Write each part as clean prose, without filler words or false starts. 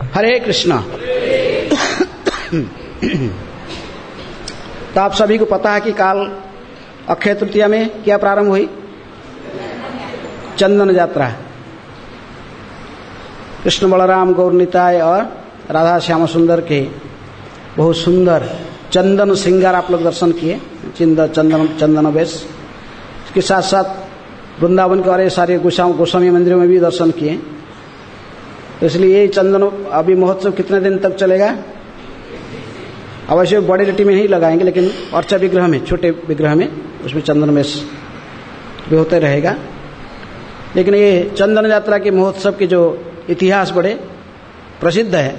हरे कृष्णा। तो आप सभी को पता है कि काल अक्षय तृतीया में क्या प्रारंभ हुई? चंदन यात्रा। कृष्ण बलराम गौर निताय और राधा श्याम सुंदर के बहुत सुंदर चंदन श्रृंगार आप लोग दर्शन किए, चंदन वेश। इसके साथ साथ वृंदावन के और सारे गोस्वामी मंदिरों में भी दर्शन किए। तो इसलिए ये चंदन अभी महोत्सव कितने दिन तक चलेगा? अवश्य बड़े लिट्टी में नहीं लगाएंगे, लेकिन अर्चा विग्रह में, छोटे विग्रह में, उसमें चंदन वेश भी होते रहेगा। लेकिन ये चंदन यात्रा के महोत्सव के जो इतिहास बड़े प्रसिद्ध है,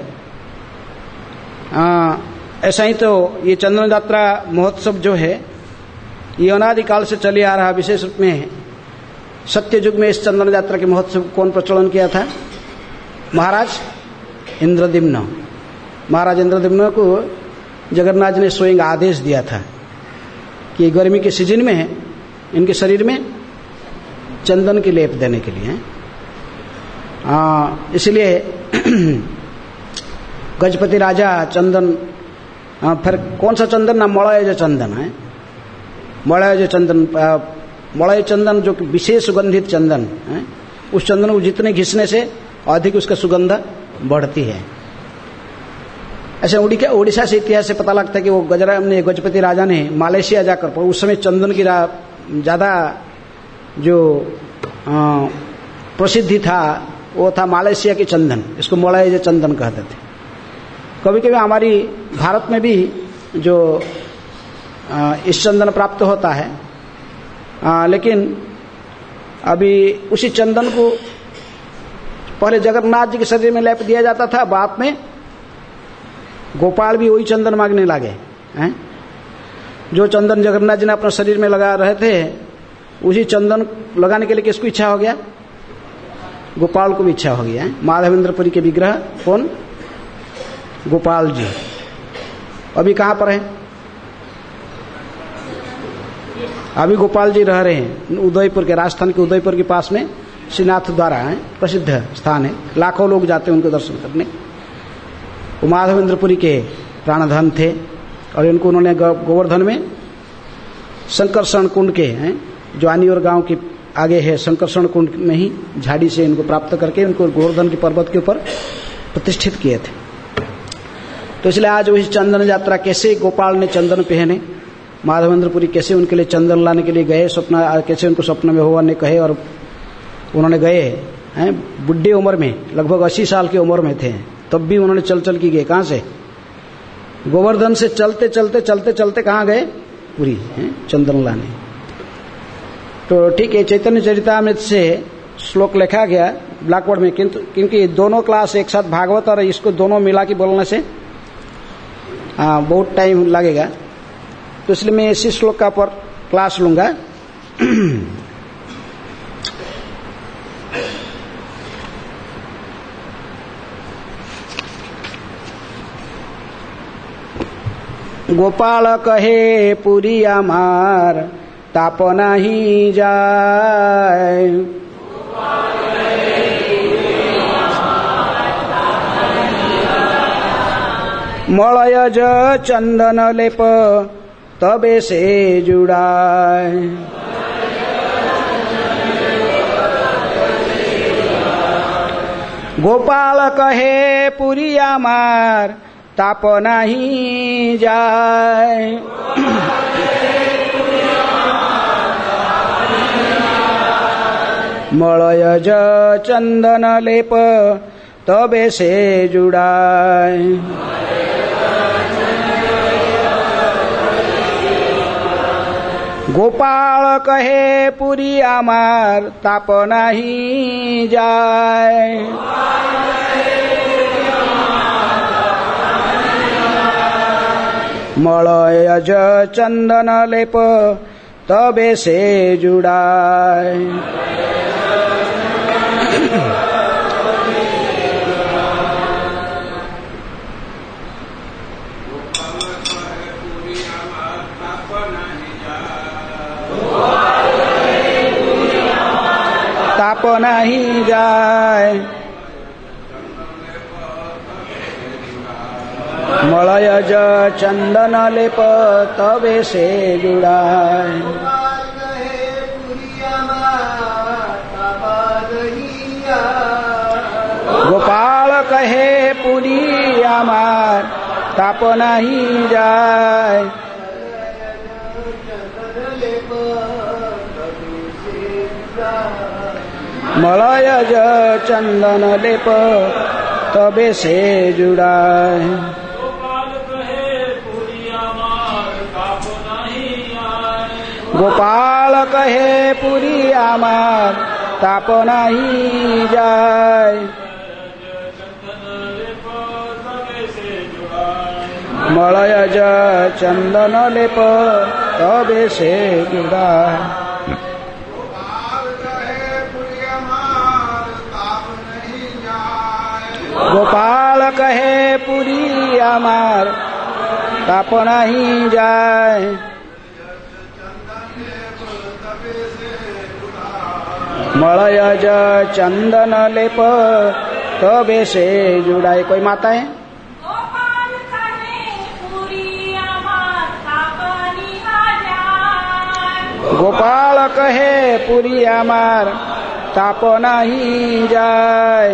ऐसा ही तो ये चंदन यात्रा महोत्सव जो है ये अनादिकाल से चले आ रहा। विशेष रूप में सत्य युग में इस चंदन यात्रा के महोत्सव को कौन प्रचलन किया था? महाराज इंद्रद्युम्न। महाराज इंद्रद्युम्न को जगन्नाथ जी ने स्वयं आदेश दिया था कि गर्मी के सीजन में इनके शरीर में चंदन की लेप देने के लिए। इसलिए गजपति राजा चंदन, फिर कौन सा चंदन ना, मलय चंदन है। मलय चंदन जो कि विशेष सुगंधित चंदन है, उस चंदन को जितने घिसने से अधिक उसका सुगंध बढ़ती है। ऐसे उड़ीसा से इतिहास से पता लगता है कि वो गजपति राजा ने मलेशिया जाकर, उस समय चंदन की ज्यादा जो प्रसिद्धि था वो था मलेशिया के चंदन। इसको मलय चंदन कहते थे। कभी कभी हमारी भारत में भी जो इस चंदन प्राप्त होता है, लेकिन अभी उसी चंदन को पहले जगन्नाथ जी के शरीर में लेप दिया जाता था, बाद में गोपाल भी वही चंदन मांगने लगे हैं। जो चंदन जगन्नाथ जी ने अपने शरीर में लगा रहे थे, उसी चंदन लगाने के लिए किसको इच्छा हो गया? गोपाल को भी इच्छा हो गया। माधवेंद्रपुरी के विग्रह कौन? गोपाल जी। अभी कहाँ पर है? अभी गोपाल जी रह रहे हैं उदयपुर के, राजस्थान के उदयपुर के पास में श्रीनाथ द्वारा है, प्रसिद्ध स्थान है। लाखों लोग जाते हैं उनको दर्शन करने। वो माधवेंद्रपुरी के प्राणधन थे और इनको उन्होंने गोवर्धन में शंकरशरण कुंड के हैं, जो आनियोर गांव के आगे है, शंकरशरण कुंड में ही झाड़ी से इनको प्राप्त करके उनको गोवर्धन के पर्वत के ऊपर प्रतिष्ठित किए थे। तो इसलिए आज वही चंदन यात्रा, कैसे गोपाल ने चंदन पहने, माधवेंद्रपुरी कैसे उनके लिए चंदन लाने के लिए गए, कैसे उनको स्वप्न में भगवान ने कहे और उन्होंने गए हैं। बुढ़ी उम्र में, लगभग 80 साल की उम्र में थे, तब भी उन्होंने चल के गए। कहाँ से? गोवर्धन से चलते कहाँ गए? पुरी चंदन लाने। तो ठीक है, चैतन्य चरितामृत से श्लोक लिखा गया ब्लैकबोर्ड में, किंतु क्योंकि दोनों क्लास एक साथ भागवत और इसको दोनों मिला के बोलने से बहुत टाइम लगेगा, तो इसलिए मैं इसी श्लोक का पर क्लास लूंगा। गोपाल कहे पुरी अमार ताप नहीं जाए, मलयज चंदन लेप तबे से जुड़ाए। गोपाल कहे पुरी अमार ताप नहीं जाए, मलयज चंदन लेप तबे से जुड़ाए। गोपाल कहे पुरी अमार ताप नहीं जाए, मलयज चंदन लेप तबे से जुड़ाए। ताप नहीं जाए, मलयज चंदन लेप तबे से जुड़ाए। गोपाल कहे पुरी हमार ताप नहीं जाए। मलयज चंदन लेप तबे से जुड़ाए। गोपाल कहे पुरी हमार ताप नहीं जाए। मलयज चंदन लेप तबे से जुड़ाए। गोपाल कहे पुरी हमार ताप नहीं जाए। मलयज चंदन लेप तबे से जुड़ाए। कोई माता है? गोपाल कहे पुरी हमार ताप नहीं जाए।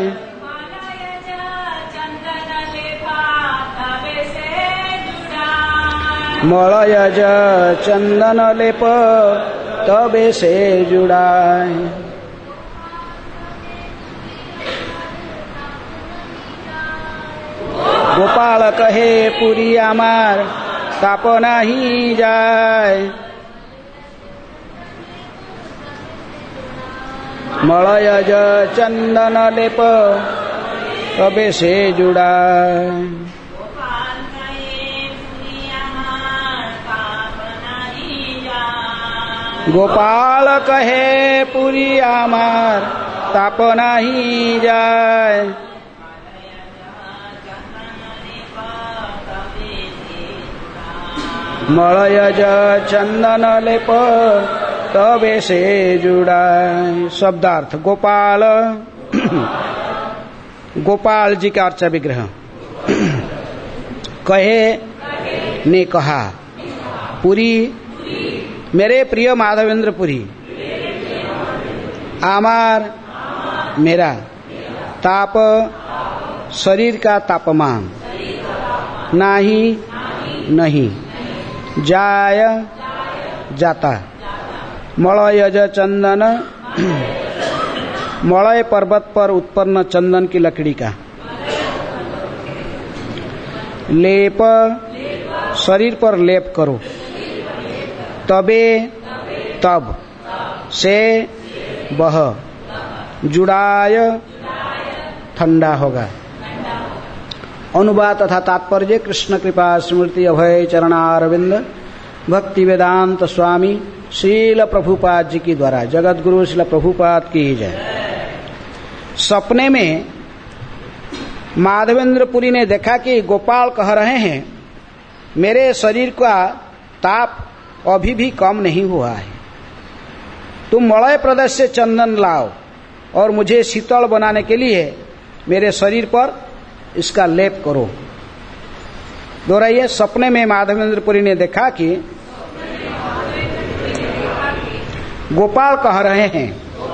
मलयज चंदन लेप तबे से जुड़ाए। गोपाल कहे पुरी हमार ताप नहीं जाए। मलयज चंदन लेप तबे से जुड़ाए। गोपाल कहे पुरी हमार ताप नहीं जाए। मलयज चंदन लेप तबे से जुड़ाए। शब्दार्थ गोपाल गोपाल जी का अर्चा विग्रह। कहे ने कहा, पुरी मेरे प्रिय माधवेंद्र पुरी, आमार मेरा, ताप शरीर का तापमान, नाही नहीं, जाय जाता, मलयज चंदन मलय पर्वत पर उत्पन्न चंदन की लकड़ी का, लेप शरीर पर लेप करो, तबे तब से बह जुड़ाय ठंडा होगा। अनुवाद तथा तात्पर्य कृष्ण कृपा स्मृति अभय चरणारविंद भक्ति वेदांत स्वामी श्रील प्रभुपाद जी की द्वारा। जगत गुरु श्रील प्रभुपाद की जय। सपने में माधवेंद्र पुरी ने देखा कि गोपाल कह रहे हैं, मेरे शरीर का ताप अभी भी कम नहीं हुआ है। तुम मलय प्रदेश से चंदन लाओ और मुझे शीतल बनाने के लिए मेरे शरीर पर इसका लेप करो। दोहराइए। सपने में माधवेंद्र पुरी ने देखा कि गोपाल कह रहे हैं,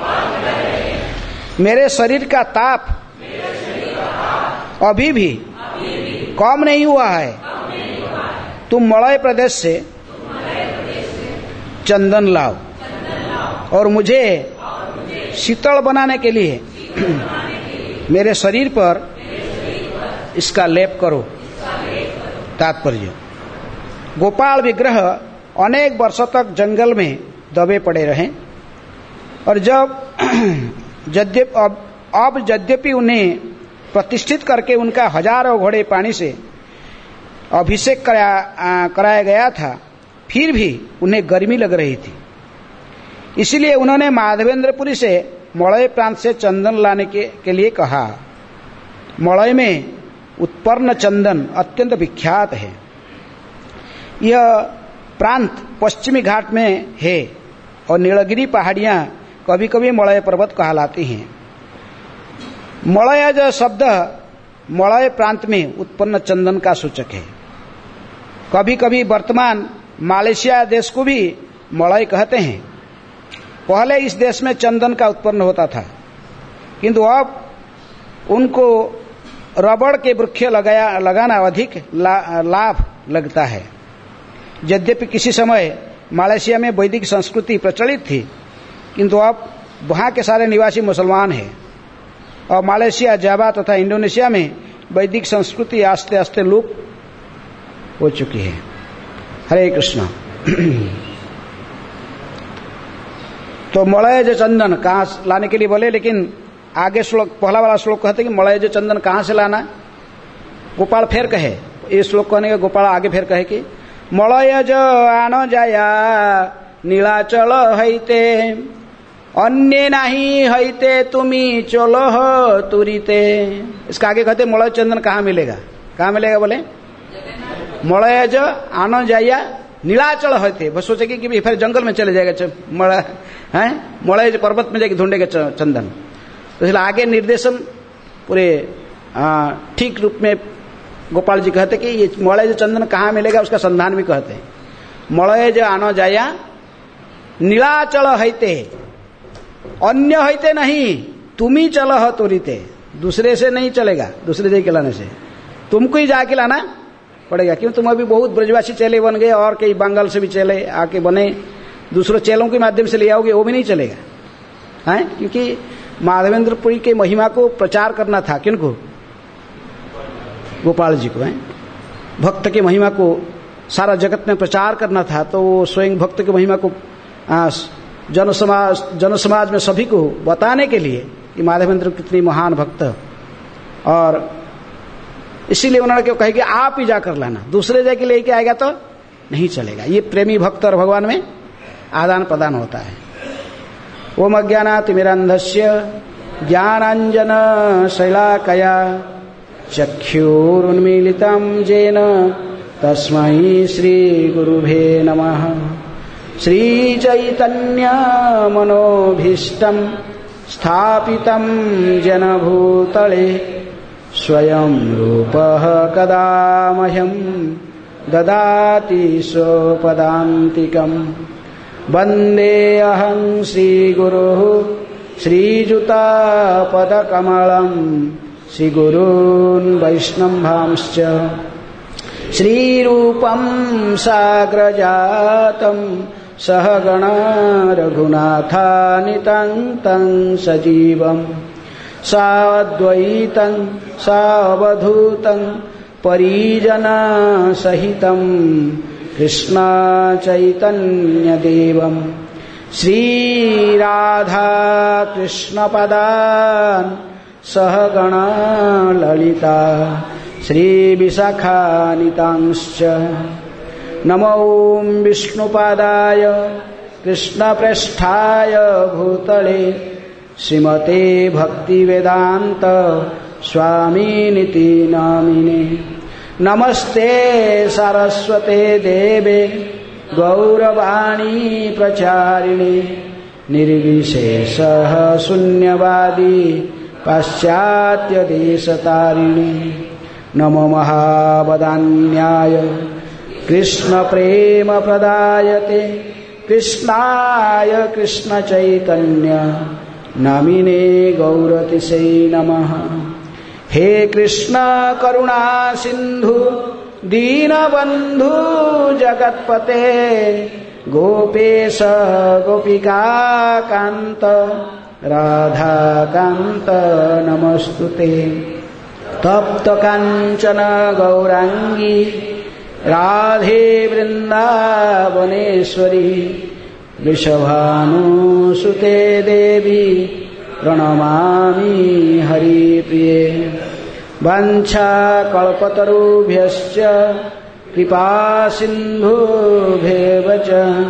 मेरे शरीर का ताप अभी भी कम नहीं हुआ है। तुम मलय प्रदेश से चंदन लाओ और मुझे शीतल बनाने के लिए मेरे शरीर पर इसका लेप करो। तात्पर्य, गोपाल विग्रह अनेक वर्षों तक जंगल में दबे पड़े रहे और अब यद्यपि उन्हें प्रतिष्ठित करके उनका हजारों घोड़े पानी से अभिषेक कराया गया था, फिर भी उन्हें गर्मी लग रही थी। इसलिए उन्होंने माधवेंद्रपुरी से मलय प्रांत से चंदन लाने के लिए कहा। मलय में उत्पन्न चंदन अत्यंत विख्यात है। यह प्रांत पश्चिमी घाट में है और नीलगिरी पहाड़ियां कभी कभी मलय पर्वत कहलाती हैं। मलय जो शब्द मलय प्रांत में उत्पन्न चंदन का सूचक है। कभी कभी वर्तमान मलेशिया देश को भी मलय कहते हैं। पहले इस देश में चंदन का उत्पन्न होता था, किंतु अब उनको रबड़ के वृक्ष लगाना अधिक लाभ लगता है। यद्यपि किसी समय मलेशिया में वैदिक संस्कृति प्रचलित थी, किंतु अब वहाँ के सारे निवासी मुसलमान हैं और मलेशिया, जावा तथा इंडोनेशिया में वैदिक संस्कृति आस्ते आस्ते लुप्त हो चुकी है। हरे कृष्ण। तो मलयज चंदन कहाँ लाने के लिए बोले, लेकिन आगे श्लोक, पहला वाला श्लोक कहते कि मलयज चंदन कहाँ से लाना। गोपाल फिर कहे, ये श्लोक कहने के गोपाल आगे फिर कहे कि मलयज आन जाया नीलाचल हईते अन्य नहीं हईते तुम्ही चलो तुरीते। इसका आगे कहते मलय चंदन कहाँ मिलेगा, कहाँ मिलेगा बोले मलयज आन जाया नीलाचल हईते। बस सोचे कि फिर जंगल में चले जाएगा मलयज पर्वत में जाके ढूंढेगा चंदन। तो इसलिए आगे निर्देशन पूरे ठीक रूप में गोपाल जी कहते कि ये मलयज चंदन कहाँ मिलेगा उसका संधान भी कहते हैं। मलयज आन जाया नीलाचल हईते अन्य हईते नहीं तुम ही चल हो तुरीते। दूसरे से नहीं चलेगा, दूसरे जगह के लाने से तुमको ही जाके लाना पड़ेगा, क्यों तुम अभी बहुत ब्रजवासी चेले बन गए और कई बंगाल से भी चेले आके बने, दूसरों चेलों के माध्यम से ले आओगे वो भी नहीं चलेगा है। क्योंकि माधवेंद्रपुरी के महिमा को प्रचार करना था किनको, गोपाल जी को है। भक्त के महिमा को सारा जगत में प्रचार करना था, तो वो स्वयं भक्त की महिमा को जन समाज में सभी को बताने के लिए कि माधवेंद्र कितनी महान भक्त, और इसीलिए उन्होंने क्यों कहे कि आप ही जाकर लाना, दूसरे जगह लेके आएगा तो नहीं चलेगा। ये प्रेमी भक्त और भगवान में आदान प्रदान होता है। ओम अज्ञानातिमिरान्धस्य ज्ञानांजन शैलाकया चक्षुरुन्मीलितं येन तस्मै श्री गुरुभे नमः। श्रीचैतन्य मनोभीष्टं स्थापितं जन भूतले स्वयं रूपः कदा मह्यं ददाति स्वपदान्तिकम्। वन्देऽहं श्रीगुरुः श्रीयुतापदकमलं श्रीगुरून् वैष्णवांश्च श्रीरूपं साग्रजातं सहगणा रघुनाथान्वितं तं सजीवम् साद्वैतं सावधूतं परिजनसहितं कृष्ण चैतन्यदेवं श्रीराधा कृष्णपदान् सहगणा ललिता श्रीविशाखान्वितांश्च। नमो विष्णुपादाय कृष्णप्रेष्ठाय भूतले श्रीमते भक्तिवेदांत स्वामिनिति नामिने। नमस्ते सरस्वते देवे गौरवाणी प्रचारिणे निर्विशेषः शून्यवादी पाश्चात्यदेशतारिणे। नमो महावदान्याय कृष्णप्रेमप्रदायते कृष्णाय कृष्णचैतन्य नामिने गौरतिसे नमः। हे कृष्ण करुणा सिंधु दीनबंधु जगत्पते गोपेश गोपिका कांत राधा कांत नमस्तुते। तप्त कांचन गौरांगी राधे वृंदावनेश्वरी वृषभानुसुते देवी प्रणमामि हरिप्रिये। वाञ्छाकल्पतरुभ्यश्च कृपा सिन्धुभ्येव च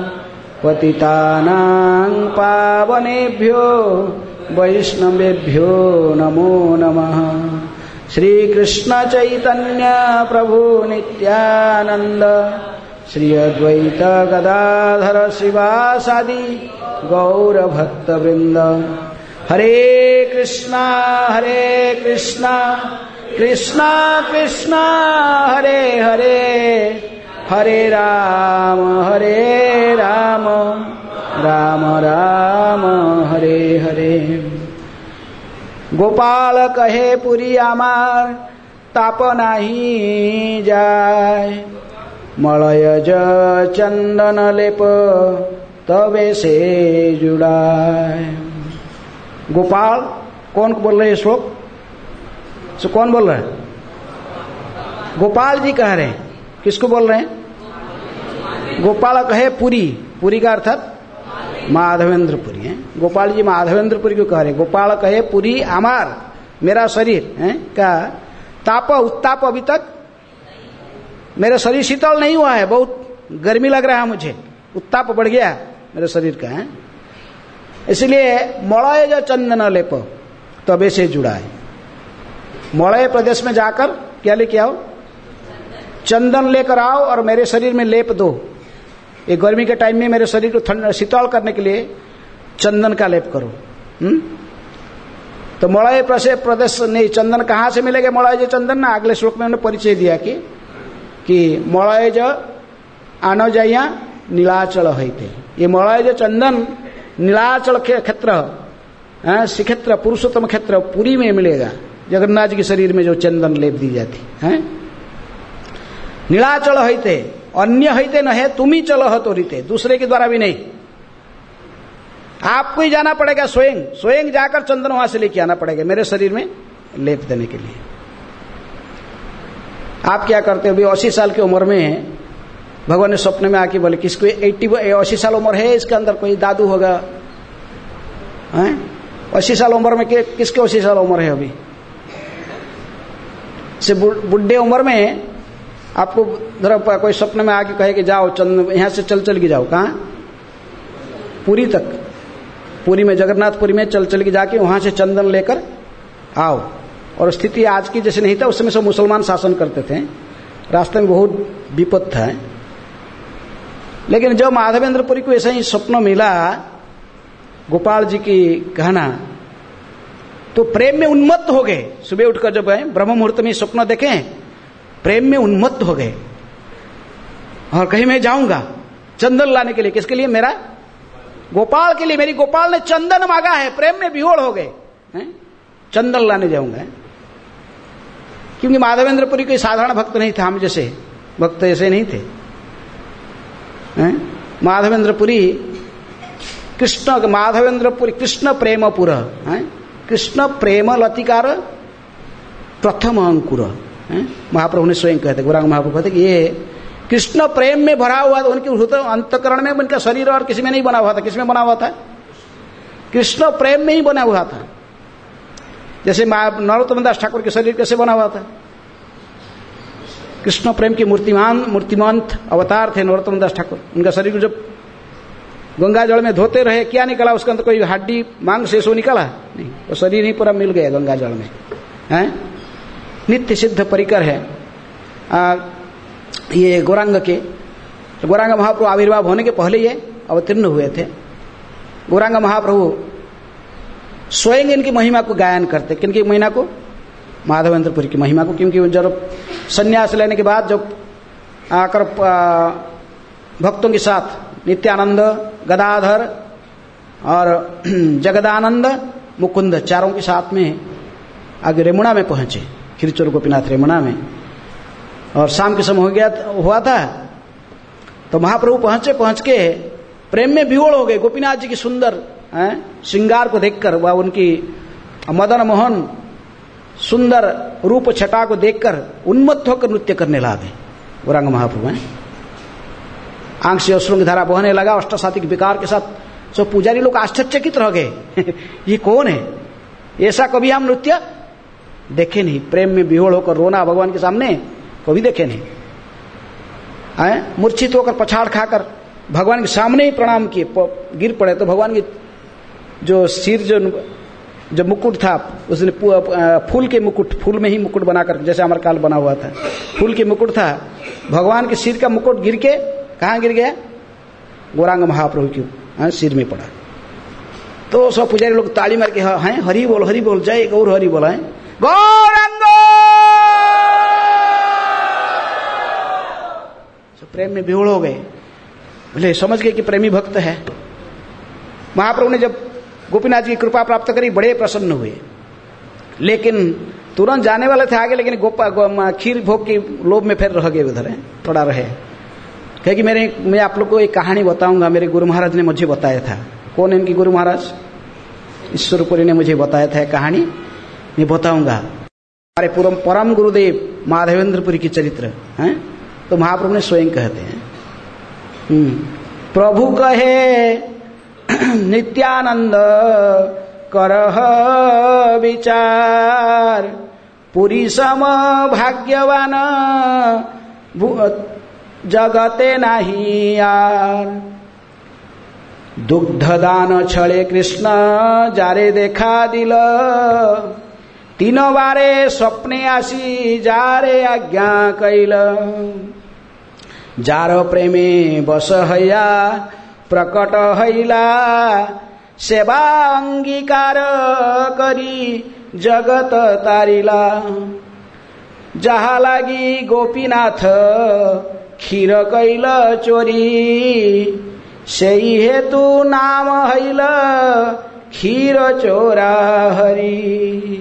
पतितानां पावनेभ्यो वैष्णवेभ्यो नमो नमः। श्री कृष्ण चैतन्य प्रभु नित्यानंद श्री अद्वैत गदाधर श्रीवासादि गौर भक्त वृंद। हरे कृष्णा कृष्णा कृष्णा हरे हरे हरे राम राम राम हरे हरे। गोपाल कहे पुरी आमार ताप नाही जाय, मलयज चंदन लेप तबे से जुड़ाय। गोपाल कौन बोल रहे हैं श्लोक? सो कौन बोल रहे हैं? गोपाल जी कह रहे हैं। किसको बोल रहे हैं? गोपाल कहे पुरी, पुरी का अर्थात माधवेंद्रपुरी है। गोपाल जी माधवेंद्रपुरी को कह रहे हैं। गोपाल कहे पुरी आमार, मेरा शरीर है का ताप उत्ताप, अभी तक मेरा शरीर शीतल नहीं हुआ है, बहुत गर्मी लग रहा है मुझे, उत्ताप बढ़ गया मेरे शरीर का है। इसलिए मलय जो चंदन लेप तबे से जुड़ा है। मलय प्रदेश में जाकर क्या लेके आओ? चंदन लेकर आओ और मेरे शरीर में लेप दो। ये गर्मी के टाइम में मेरे शरीर को ठंड शीतल करने के लिए चंदन का लेप करो। तो मलय प्रदेश नहीं, चंदन कहाँ से मिलेगा? मलय जो चंदन ना अगले श्लोक में उन्होंने परिचय दिया कि मलय जो आनो जाइया नीलाचल होते। ये मलय जो चंदन नीलाचल क्षेत्र, श्रीक्षेत्र पुरुषोत्तम क्षेत्र पुरी में मिलेगा। जगन्नाथ जी के शरीर में जो चंदन लेप दी जाती है। नीलाचल होते, अन्य होते न है, तुम ही चलो तो रीते, दूसरे के द्वारा भी नहीं, आपको ही जाना पड़ेगा। स्वयं जाकर चंदन वहां से लेके आना पड़ेगा मेरे शरीर में लेप देने के लिए। आप क्या करते हो? अभी 80 साल की उम्र में भगवान ने स्वप्न में आके बोले किसको 80 साल उम्र है, इसके अंदर कोई दादू होगा? 80 साल उम्र में किसके 80 साल उम्र है? अभी से बुढ़े उम्र में आपको धर कोई स्वप्न में आके कहे कि जाओ चंदन, यहां से चल के जाओ। कहाँ? पुरी तक, पुरी में जगन्नाथपुरी में चल के जाके वहां से चंदन लेकर आओ। और स्थिति आज की जैसे नहीं था, उस समय सब मुसलमान शासन करते थे, रास्ते में बहुत विपद था। लेकिन जब माधवेंद्रपुरी को ऐसा ही स्वप्न मिला गोपाल जी की कहना, तो प्रेम में उन्मत्त हो गए। सुबह उठकर जब ब्रह्म मुहूर्त में स्वप्न देखे, प्रेम में उन्मत्त हो गए और कहीं मैं जाऊंगा चंदन लाने के लिए। किसके लिए? मेरा गोपाल के लिए। मेरी गोपाल ने चंदन मांगा है, प्रेम में विहोड़ हो गए, चंदन लाने जाऊंगा। क्योंकि माधवेंद्रपुरी कोई साधारण भक्त नहीं था, हम जैसे भक्त ऐसे नहीं थे। माधवेंद्रपुरी माधवेंद्रपुरी कृष्ण प्रेमपुर, कृष्ण प्रेम लतिकार प्रथम अंकुर। महाप्रभु ने स्वयं कहते, गौरांग महाप्रभु कहते कि ये कृष्ण प्रेम में भरा हुआ था। उनके अंतकरण में, उनका शरीर और किसी में नहीं बना हुआ था। किसमें बना हुआ था? कृष्ण प्रेम में ही बना हुआ था। जैसे नरोत्तम दास ठाकुर के शरीर कैसे बना हुआ था? कृष्ण प्रेम की मूर्तिमंत अवतार थे नरोत्तम दास ठाकुर। उनका शरीर जब गंगा जल में धोते रहे, क्या निकला उसके अंदर? कोई हड्डी मांग शेष हो निकला नहीं, वो शरीर ही पूरा मिल गया गंगा जल में। नित्य सिद्ध परिकर है ये गौरांग के। तो गौरांग महाप्रभु आविर्भाव होने के पहले ये अवतीर्ण हुए थे। गौरांग महाप्रभु स्वयं इनकी महिमा को गायन करते। किनकी महिमा को? माधवेंद्रपुरी की महिमा को। क्योंकि जब संन्यास लेने के बाद जब आकर भक्तों के साथ नित्यानंद, गदाधर और जगदानंद, मुकुंद चारों के साथ में आगे रेमुणा में पहुंचे, खिरचोर गोपीनाथ रेमुणा में। और शाम के समय हुआ था, तो महाप्रभु पहुंच के प्रेम में विहोड़ हो गए। गोपीनाथ जी की सुंदर श्रृंगार को देखकर, वह उनकी मदन मोहन सुंदर रूप छटा को देखकर उन्मत्त होकर नृत्य करने लगे गौरांग महाप्रभु। आंख से अश्रु की धारा बहने लगा अष्टसातिक विकार के साथ। सो पुजारी लोग आश्चर्यचकित रह गए ये कौन है? ऐसा कभी हम नृत्य देखे नहीं। प्रेम में विहोड़ होकर रोना भगवान के सामने कभी देखे नहीं। मूर्छित होकर पछाड़ खाकर भगवान के सामने ही प्रणाम किए, गिर पड़े। तो भगवान की जो सिर जो मुकुट था, उसने फूल के मुकुट, फूल में ही मुकुट बनाकर, जैसे अमरकाल बना हुआ था, फूल के मुकुट था। भगवान के सिर का मुकुट गिर के कहाँ गिर गया? गौरांग महाप्रभु के सिर में पड़ा। तो सब पुजारी लोग ताली मार के हैं हरि बोल जय गौर हरि बोल है गौरांग। प्रेम में विहुड़ हो गए, बोले समझ गए कि प्रेमी भक्त है। महाप्रभु ने जब गोपीनाथ जी की कृपा प्राप्त करी बड़े प्रसन्न हुए, लेकिन तुरंत जाने वाले थे आगे, लेकिन खीर भोग की लोभ में फिर रह गए उधर, थोड़ा रहे। कहे कि मैं आप लोग को एक कहानी बताऊंगा, मेरे गुरु महाराज ने मुझे बताया था। कौन है इनकी गुरु महाराज? ईश्वरपुरी ने मुझे बताया था कहानी, मैं बताऊंगा। हमारे परम गुरुदेव माधवेंद्रपुरी की चरित्र है। तो महाप्रभु ने स्वयं कहते हैं, प्रभु कहे नित्यानंद करह विचार, पुरी सम भाग्यवान जगते नाही यार। दुग्धदान छळे कृष्ण जारे देखा दिल, तीन बारे स्वप्ने आसी जारे आज्ञा कैल। जार प्रेमे बस हैया प्रकट हैला, सेवा अंगीकार करी जगत तारिला। जहा लागी गोपीनाथ क्षीर कैल चोरी, सेई हेतु नाम हैल क्षीर चोरा हरि।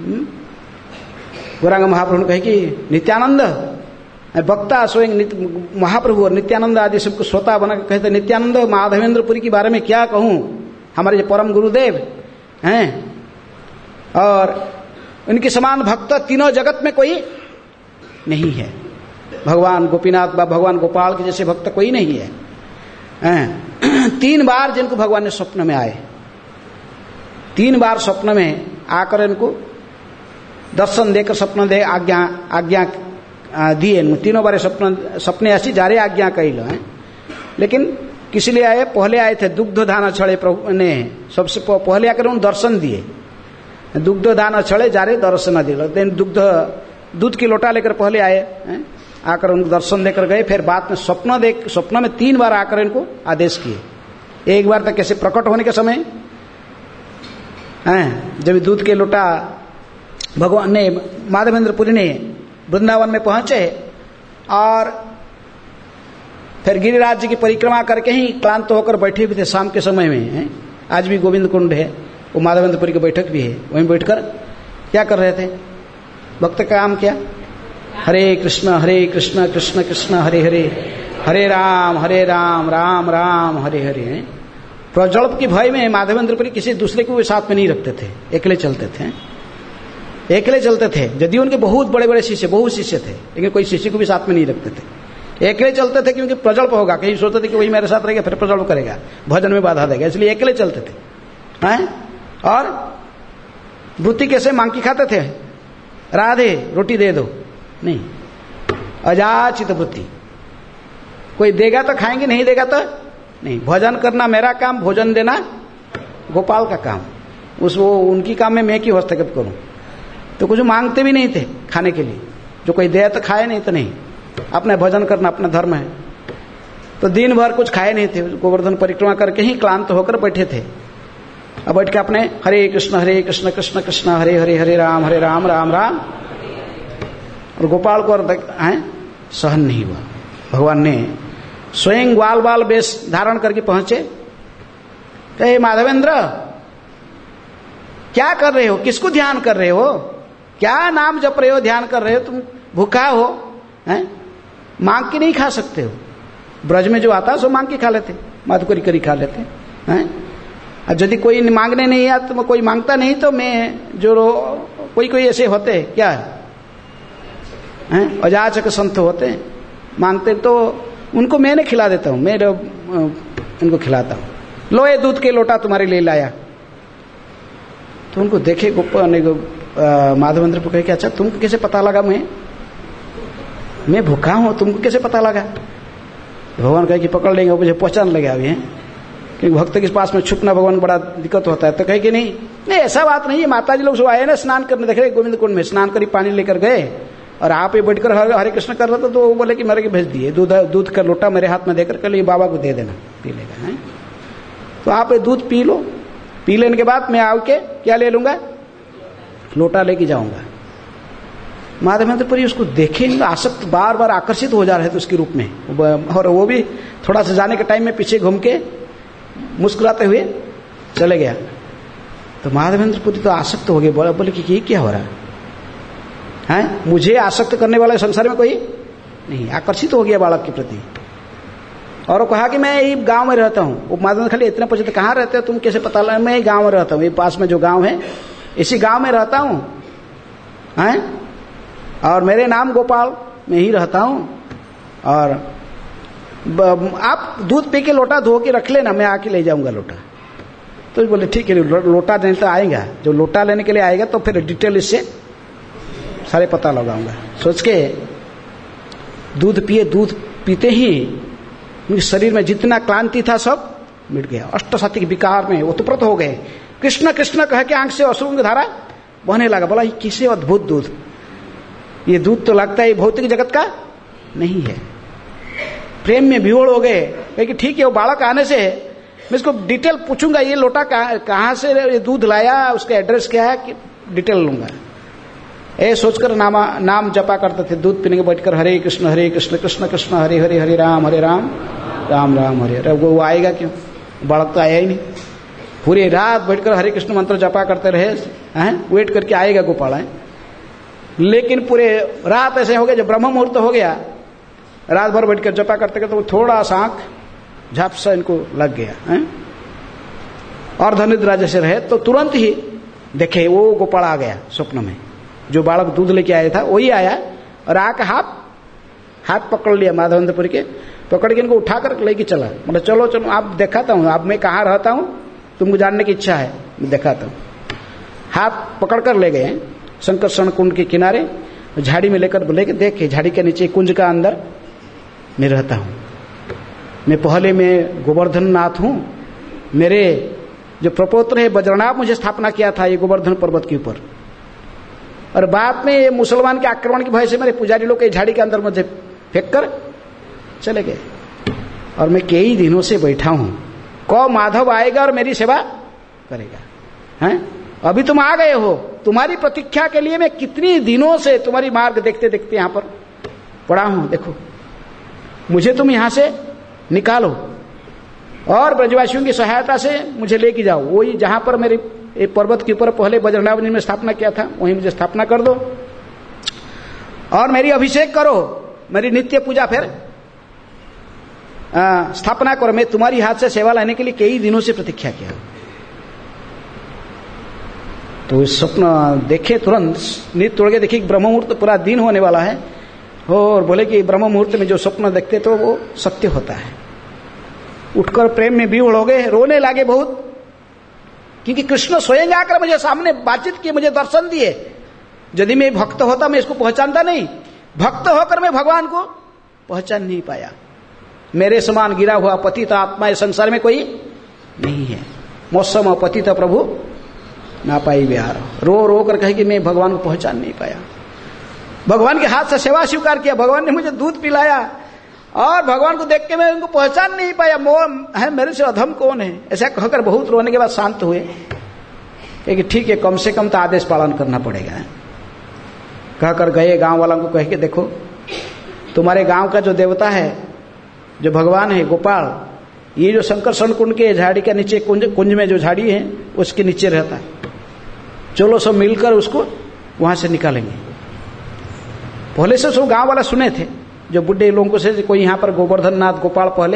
गौरांग महाप्रभु ने कहे कि नित्यानंद वक्ता स्वयं महाप्रभु और नित्यानंद आदि सबको श्रोता बना के कहते, नित्यानंद माधवेंद्रपुरी के बारे में क्या कहूं, हमारे जो परम गुरुदेव हैं और उनके समान भक्त तीनों जगत में कोई नहीं है। भगवान गोपीनाथ भगवान गोपाल के जैसे भक्त कोई नहीं है। 3 बार जिनको भगवान ने स्वप्न में आए, 3 बार स्वप्न में आकर इनको दर्शन देकर स्वप्न दे आज्ञा दिए। तीनों बार सपने ऐसी जारे आज्ञा कैल है। लेकिन किस लिए आए? पहले आए थे दुग्ध दान छड़े, प्रभु ने सबसे पहले आकर उन दर्शन दिए। दुग्ध दान छड़े जारे दर्शन दिए, दूध की लोटा लेकर पहले आए, आकर उनको दर्शन देकर गए। फिर बाद में स्वप्न में 3 बार आकर इनको आदेश किए। एक बार तक कैसे प्रकट होने के समय जब दूध के लोटा भगवान ने माधवेंद्रपुरी ने वृंदावन में पहुंचे और फिर गिरिराज जी की परिक्रमा करके ही क्लांत होकर बैठे भी थे शाम के समय में। आज भी गोविंद कुंड है, वो माधवेंद्रपुरी की बैठक भी है, वहीं बैठकर क्या कर रहे थे? भक्त का काम क्या? हरे कृष्ण कृष्ण कृष्ण हरे हरे, हरे राम राम राम हरे हरे। प्रज्वल की भय में माधवेंद्रपुरी किसी दूसरे को भी साथ में नहीं रखते थे, अकेले चलते थे। यदि उनके बहुत बड़े बड़े शिष्य, बहुत शिष्य थे, लेकिन कोई शिष्य को भी साथ में नहीं रखते थे। अकेले चलते थे क्योंकि प्रज्वल्प होगा, कहीं सोचते थे कि वही मेरे साथ रहेगा फिर प्रज्वल्प करेगा, भजन में बाधा देगा, इसलिए अकेले चलते थे। और वृत्ति कैसे मांग खाते थे? राधे रोटी दे दो, नहीं, अजाचित वृत्ति। कोई देगा तो खाएंगे, नहीं देगा तो नहीं। भजन करना मेरा काम, भोजन देना गोपाल का काम। उनकी काम में मैं क्यों हस्तक्षेप करूं? तो कुछ मांगते भी नहीं थे खाने के लिए, जो कोई दे तो खाए, नहीं तो नहीं। अपना भजन करना अपना धर्म है। तो दिन भर कुछ खाए नहीं थे, गोवर्धन परिक्रमा करके ही क्लांत होकर बैठे थे। अब बैठ के अपने हरे कृष्ण कृष्ण कृष्ण हरे हरे, हरे राम राम राम। और गोपाल को सहन नहीं हुआ। भगवान ने स्वयं ग्वाल बाल वेश धारण करके पहुंचे। कहे माधवेंद्र क्या कर रहे हो? किसको ध्यान कर रहे हो? क्या नाम जप रहे हो, ध्यान कर रहे हो? तुम भूखा हो, मांग के नहीं खा सकते हो। ब्रज में जो आता सो मांग के खा लेते, माधुकरी करी खा लेते हैं। और यदि कोई मांगने नहीं आता, तो कोई मांगता नहीं, तो मैं जो कोई ऐसे होते क्या हैं, अजाचक संत होते हैं, मांगते तो उनको मैंने खिला देता हूं, मैं उनको खिलाता हूं। लो ये दूध के लोटा तुम्हारे लिए लाया। तो उनको देखे माधवेंद्र को कहे कि अच्छा तुमको कैसे पता लगा मैं भूखा हूं, तुमको कैसे पता लगा? भगवान कहे कि पकड़ लेंगे, मुझे पहचान लगे अभी है, क्योंकि भक्त के पास में छुपना भगवान बड़ा दिक्कत होता है। तो कहे कि नहीं ऐसा बात नहीं है, माता जी लोग सब आए ना स्नान करने, देख रहे गोविंद कुंड में स्नान करी, पानी लेकर गए और आप ये बैठकर हरे कृष्ण कर रहे थे। तो वो बोले कि मेरे को भेज दिए, दूध का लोटा मेरे हाथ में देकर कल ये बाबा को दे देना, पी लेगा है। तो आप ये दूध पी लो, पी लेने के बाद मैं आके क्या ले लूंगा? लोटा लेके जाऊंगा। माधवेंद्रपुरी उसको देखे, आसक्त, बार बार आकर्षित हो जा रहे थे उसके रूप में, और वो भी थोड़ा सा जाने के टाइम में पीछे घूम के मुस्कुराते हुए चले गया। तो माधवेंद्रपुरी तो आसक्त हो गए, बोले कि ये क्या हो रहा है, मुझे आसक्त करने वाला संसार में कोई नहीं। आकर्षित हो गया बालक के प्रति, और वो कहा कि मैं यही गांव में रहता हूँ। वो माधवेंद्र खाली इतना पूछते, कहाँ रहते हो तुम, कैसे पता लगा? मैं यही गांव में रहता हूँ, ये पास में जो गांव है इसी गांव में रहता हूँ, और मेरे नाम गोपाल, मैं ही रहता हूँ, और आप दूध पी के लोटा धो के रख लेना, मैं आके ले जाऊंगा लोटा। तो बोले ठीक है, लोटा देने तो आएगा, जो लोटा लेने के लिए आएगा तो फिर डिटेल इससे सारे पता लगाऊंगा। सोच के दूध पिए, दूध पीते ही उनके शरीर में जितना क्लांति था सब मिट गया, अष्टसात्विक विकार में ओतप्रोत हो गए। कृष्ण कृष्ण कह के आंख से अश्रु की धारा बहने लगा। बोला ये किसे अद्भुत दूध, ये दूध तो लगता है भौतिक जगत का नहीं है। प्रेम में विवोड़ हो गए, लेकिन ठीक है वो बालक आने से मैं इसको डिटेल पूछूंगा, ये लोटा कहाँ से ये दूध लाया, उसका एड्रेस क्या है, कि डिटेल लूंगा। ए सोचकर नाम जपा करते थे, दूध पीने के बैठकर हरे कृष्ण कृष्ण कृष्ण हरे हरे, हरे राम राम राम हरे हरे। वो आएगा क्यों, बालक तो आया ही नहीं। पूरी रात बैठकर हरे कृष्ण मंत्र जपा करते रहे, वेट करके आएगा गोपाल है। लेकिन पूरे रात ऐसे हो गया, जब ब्रह्म मुहूर्त हो गया, रात भर बैठकर जपा करते करते वो थोड़ा सा आंख झपसा इनको लग गया है, और धनिद्रा जैसे रहे। तो तुरंत ही देखे वो गोपाल आ गया स्वप्न में, जो बालक दूध लेके आया था वही आया, और आके हाथ पकड़ लिया माधवेंद्रपुरी के, पकड़ के इनको उठाकर लेके चला। मतलब चलो चलो आप दिखाता हूँ, अब मैं कहाँ रहता हूँ, तुमको जानने की इच्छा है, मैं दिखाता हूँ। हाथ पकड़ कर ले गए शंकरषण कुंड के किनारे, झाड़ी में लेकर लेके देखे, झाड़ी के नीचे कुंज का अंदर मैं रहता हूँ। मैं पहले में गोवर्धन नाथ हूँ, मेरे जो प्रपोत्र है बज्रनाभ मुझे स्थापना किया था ये गोवर्धन पर्वत के ऊपर, और बाद में ये मुसलमान के आक्रमण की भय से मेरे पुजारी लोग झाड़ी के अंदर मुझे फेंक कर चले गए, और मैं कई दिनों से बैठा हूँ, कौ माधव आएगा और मेरी सेवा करेगा। हैं अभी तुम आ गए हो, तुम्हारी प्रतीक्षा के लिए मैं कितनी दिनों से तुम्हारी मार्ग देखते देखते यहाँ पर पड़ा हूं, देखो मुझे तुम यहां से निकालो और ब्रजवासियों की सहायता से मुझे लेके जाओ, वही जहां पर मेरे पर्वत के ऊपर पहले बज्रनाभ ने स्थापना किया था वहीं मुझे स्थापना कर दो, और मेरी अभिषेक करो, मेरी नित्य पूजा फिर स्थापना करो। मैं तुम्हारी हाथ से सेवा लेने के लिए कई दिनों से प्रतीक्षा किया। तो इस स्वप्न देखे, तुरंत नींद तोड़ के देखी ब्रह्म मुहूर्त पूरा दिन होने वाला है, और बोले कि ब्रह्म मुहूर्त में जो स्वप्न देखते तो वो सत्य होता है। उठकर प्रेम में विवश हो गए, रोने लगे बहुत, क्योंकि कृष्ण स्वयं आकर मुझे सामने बातचीत किए, मुझे दर्शन दिए। यदि मैं भक्त होता मैं इसको पहचानता नहीं, भक्त होकर मैं भगवान को पहचान नहीं पाया। मेरे समान गिरा हुआ पतित आत्मा इस संसार में कोई नहीं है। मौसम पतित प्रभु ना पाई बिहार, रो रो कर कहे कि मैं भगवान को पहचान नहीं पाया। भगवान के हाथ से सेवा स्वीकार किया, भगवान ने मुझे दूध पिलाया, और भगवान को देख के मैं उनको पहचान नहीं पाया, मोह है मेरे से अधम कौन है, ऐसा कहकर बहुत रोने के बाद शांत हुए कि ठीक है कम से कम तो आदेश पालन करना पड़ेगा। कहकर गए गांव वालों को, कह के देखो तुम्हारे गांव का जो देवता है, जो भगवान है गोपाल, ये जो शंकरषण कुंड के झाड़ी के नीचे कुंज में जो झाड़ी है उसके नीचे रहता है, चलो सब मिलकर उसको वहां से निकालेंगे। पहले से सब गांव वाला सुने थे, जो बुढ़े लोगों से, कोई यहाँ पर गोवर्धन नाथ गोपाल पहले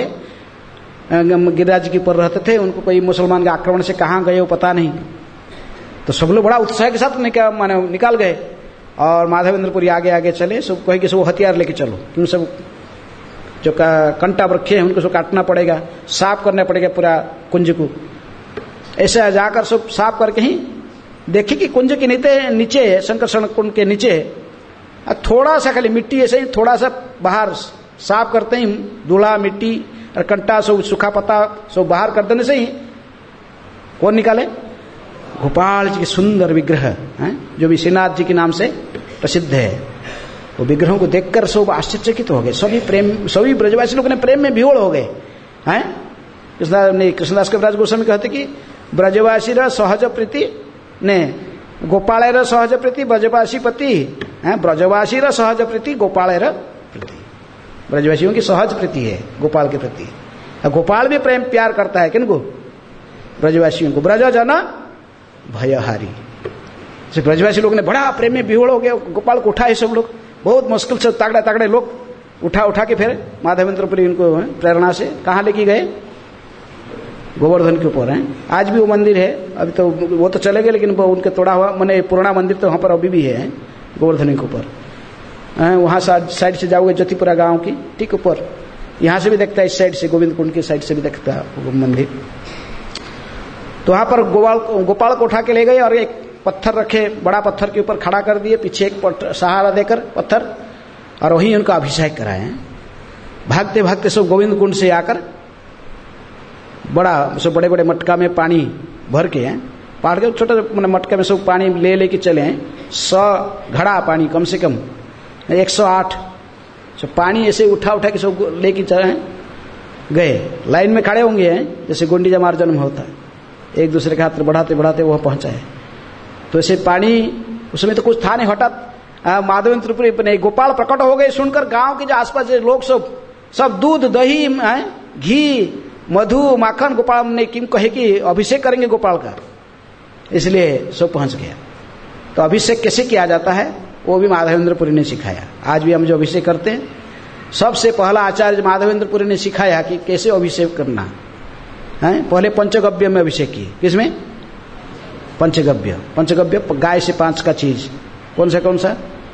गिरिराज के ऊपर रहते थे, उनको कोई मुसलमान के आक्रमण से कहाँ गए वो पता नहीं, तो सब लोग बड़ा उत्साह के साथ निकाल गए। और माधवेंद्रपुरी आगे आगे चले, सब कहे कि सब हथियार लेके चलो, तुम सब जो कंटा वृक्ष है उनको सब काटना पड़ेगा, साफ करना पड़ेगा पूरा कुंज को। ऐसा जाकर सब साफ करके ही देखे कि कुंज के नीचे शंकरषण कुंड के नीचे थोड़ा सा खाली मिट्टी, ऐसे ही थोड़ा सा बाहर साफ करते ही धूला मिट्टी और कंटा सब सूखा पत्ता सब बाहर कर देने से ही कौन निकाले, गोपाल जी के सुंदर विग्रह हैं जो विश्वनाथ जी के नाम से प्रसिद्ध है। वो विग्रहों को देखकर सब आश्चर्यचकित हो गए, सभी ब्रजवासी लोग ने प्रेम में विवश हो गए हैं। कृष्णदास कविराज गोस्वामी कहते कि ब्रजवासी सहज प्रीति ने गोपाल सहज प्रीति ब्रजवासी पति हैं। ब्रजवासी र सहज प्रीति गोपाल र प्रीति, ब्रजवासियों की सहज प्रीति है गोपाल के प्रति। गोपाल भी प्रेम प्यार करता है किनको? ब्रजवासियों को। ब्रज जन भयहारी, ब्रजवासी लोग ने बड़ा प्रेम में विह्वल हो गया, गोपाल को उठाए सब लोग, बहुत मुश्किल से तगड़े तगड़े लोग उठा के फिर माधवेंद्रपुरी उनको प्रेरणा से कहाँ लेके गए? गोवर्धन के ऊपर है। आज भी वो मंदिर है, अभी तो वो तो चले गए, लेकिन वो उनके तोड़ा हुआ मैंने पुराना मंदिर तो वहाँ पर अभी भी है गोवर्धन के ऊपर। वहाँ साइड से जाओगे ज्योतिपुरा गांव की ठीक ऊपर, यहाँ से भी देखता है, इस साइड से गोविंद कुंड की साइड से भी देखता है मंदिर। तो वहाँ पर गोपाल को उठा के ले गए और एक पत्थर रखे, बड़ा पत्थर के ऊपर खड़ा कर दिए, पीछे एक सहारा देकर पत्थर, और वहीं उनका अभिषेक कराए हैं। भागते भागते सब गोविंद कुंड से आकर सब बड़े बड़े मटका में पानी भर के हैं, पहाड़ के छोटे मटके में सब पानी ले के चले हैं। 100 घड़ा पानी, कम से कम 108 सब पानी ऐसे उठा के सब लेके चले गए। लाइन में खड़े होंगे हैं जैसे गुंडीचा मार्जन में होता है, एक दूसरे के हाथ बढ़ाते बढ़ाते वह पहुंचा है। तो ऐसे पानी उस समय तो कुछ था नहीं, हठात माधवेंद्रपुरी अपने गोपाल प्रकट हो गए सुनकर गांव के जो आसपास लोग सब दूध दही घी मधु माखन गोपाल ने किम कहे कि अभिषेक करेंगे गोपाल का, इसलिए सब पहुंच गया। तो अभिषेक कैसे किया जाता है वो भी माधवेंद्रपुरी ने सिखाया। आज भी हम जो अभिषेक करते हैं, सबसे पहला आचार्य माधवेंद्रपुरी ने सिखाया कि कैसे अभिषेक करना है। पहले पंचगव्य में अभिषेक किए। किसमें? पंचगव्य गाय से 5 का चीज। कौन सा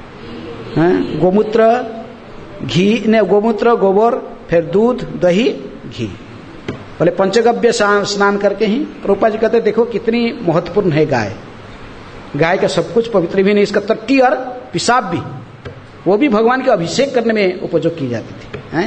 है? गोमूत्र, घी ने, गोमूत्र, गोबर, फिर दूध, दही, घी। पहले पंचगव्य स्नान करके ही। रूपा जी कहते देखो कितनी महत्वपूर्ण है गाय का सब कुछ पवित्र भी नहीं, इसका टट्टी और पिशाब भी, वो भी भगवान के अभिषेक करने में उपयोग की जाती थी हैं?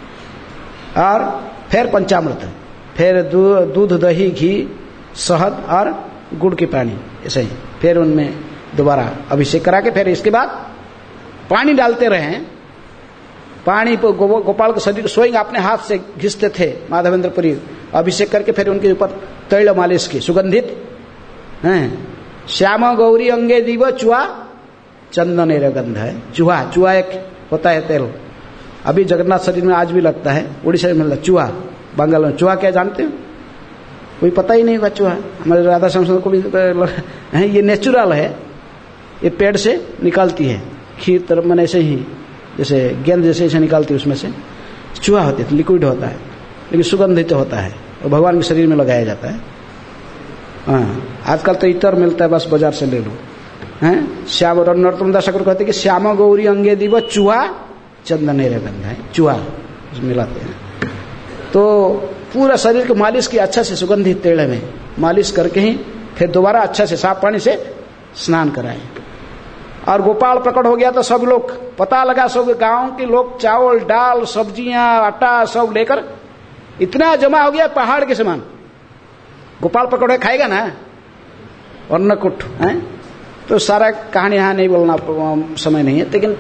और फिर पंचामृत, फिर दूध दही घी शहद और गुड़ के पानी, ऐसे ही फिर उनमें दोबारा अभिषेक करा के फिर इसके बाद पानी डालते रहे। पानी गोपाल के शरीर स्वयं अपने हाथ से घिसते थे माधवेंद्रपुरी, अभिषेक करके फिर उनके ऊपर तैल मालिश की, सुगंधित हैं। श्याम गौरी अंगे दीव चुआ चंदन गंध है। चूहा एक होता है तेल, अभी जगन्नाथ शरीर में आज भी लगता है, उड़ीसा में मिलता चूहा। बंगाल में चूहा क्या जानते हो? कोई पता ही नहीं होगा चूहा। हमारे राधा श्याम को भी ये नेचुरल है, ये पेड़ से निकालती है खीर तरफ मैंने ऐसे ही जैसे गेंद जैसे ऐसे निकालती है, उसमें से चूहा होती है, लिक्विड होता है लेकिन सुगंधित होता है और भगवान के शरीर में लगाया जाता है। हाँ, आजकल तो इतर मिलता है, बस बाजार से ले लो हैं। श्याम नरोत्तम दास ठाकुर कहते हैं कि श्याम गौरी अंगे दीव चूहा चंदन गंध है, चूहा मिलाते हैं। तो पूरा शरीर को मालिश की अच्छा से सुगंधित तेल में मालिश करके ही फिर दोबारा अच्छा से साफ पानी से स्नान कराए। और गोपाल प्रकट हो गया तो सब लोग पता लगा, सब गांव के लोग चावल दाल सब्जियां आटा सब लेकर इतना जमा हो गया पहाड़ के समान। गोपाल प्रकट हो खाएगा ना अन्नकूट है। तो सारा कहानी यहाँ नहीं बोलना समय नहीं है, लेकिन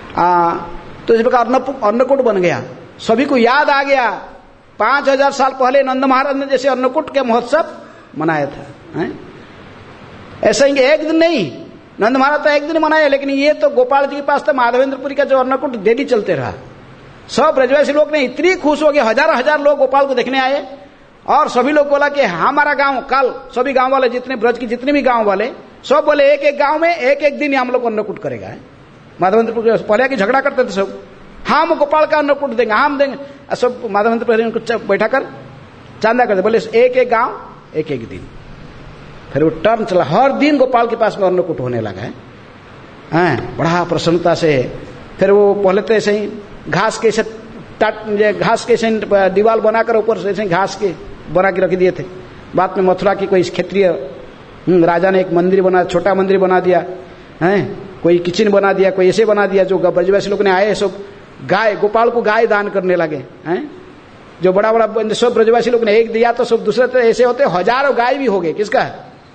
तो इस प्रकार अन्नकूट बन गया। सभी को याद आ गया 5000 साल पहले नंद महाराज ने जैसे अन्नकूट के महोत्सव मनाया था है? ऐसा ही एक दिन नहीं, नंद महाराज तो एक दिन मनाया, लेकिन ये तो गोपाल जी के पास तो माधवेंद्रपुरी का जो अन्नकूट डेली चलते रहा। सब ब्रजवासी लोग ने इतनी खुश हो गए, हजार लोग गोपाल को देखने आए और सभी लोग बोला कि हमारा गांव कल, सभी गांव वाले जितने ब्रज की जितने भी गांव वाले सब बोले एक गांव में एक दिन हम लोग अन्नकूट करेगा। माधवेंद्रपुरी पहले की झगड़ा करते थे सब, हम गोपाल का अन्नकूट देंगे, हम देंगे। सब माधवेंद्रपुरी उनको बैठा कर चांदा करते, बोले एक गांव एक दिन। फिर वो टर्न चला, हर दिन गोपाल के पास में अन्नकूट होने लगा है बड़ा प्रसन्नता से। फिर वो पहले तो ऐसे ही घास के ऐसे दीवार बनाकर ऊपर से ऐसे घास के बना के रख दिए थे। बाद में मथुरा की कोई क्षेत्रीय राजा ने एक मंदिर बना, छोटा मंदिर बना दिया है, कोई किचन बना दिया, कोई ऐसे बना दिया। जो ब्रजवासी लोग ने आए सब गाय, गोपाल को गाय दान करने लगे हैं। जो बड़ा बड़ा सब ब्रजवासी लोग ने एक दिया तो सब दूसरे तो ऐसे होते हजारों गाय भी हो गए। किसका?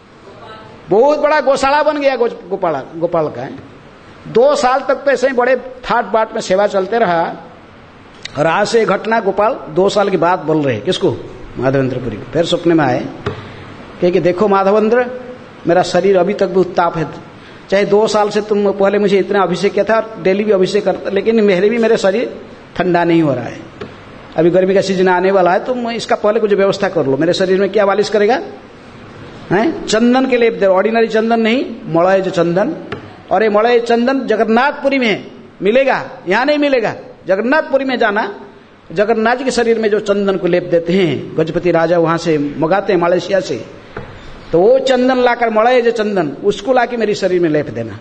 बहुत बड़ा गौशाला बन गया गोपाल का। 2 साल तक तो ऐसे ही बड़े ठाट बाट में सेवा चलते रहा। और आज से घटना गोपाल 2 साल के बाद बोल रहे किसको? माधवेंद्रपुरी को। फिर सपने में आए कि देखो माधवेंद्र, मेरा शरीर अभी तक भी उत्ताप है, चाहे 2 साल से तुम पहले मुझे इतना अभिषेक किया था, डेली भी अभिषेक करता, लेकिन मेरे शरीर ठंडा नहीं हो रहा है। अभी गर्मी का सीजन आने वाला है, तुम इसका पहले कुछ व्यवस्था कर लो। मेरे शरीर में क्या मालिश करेगा? हैं? चंदन के लेप दे, ऑर्डिनरी चंदन नहीं, मलय चंदन। और ये मलय चंदन जगन्नाथपुरी में मिलेगा, यहाँ नहीं मिलेगा। जगन्नाथपुरी में जाना, जगन्नाथ जी के शरीर में जो चंदन को लेप देते हैं, गजपति राजा वहां से मंगाते हैं मलेशिया से, तो वो चंदन लाकर, मलय जो चंदन, उसको लाके मेरे शरीर में लेप देना।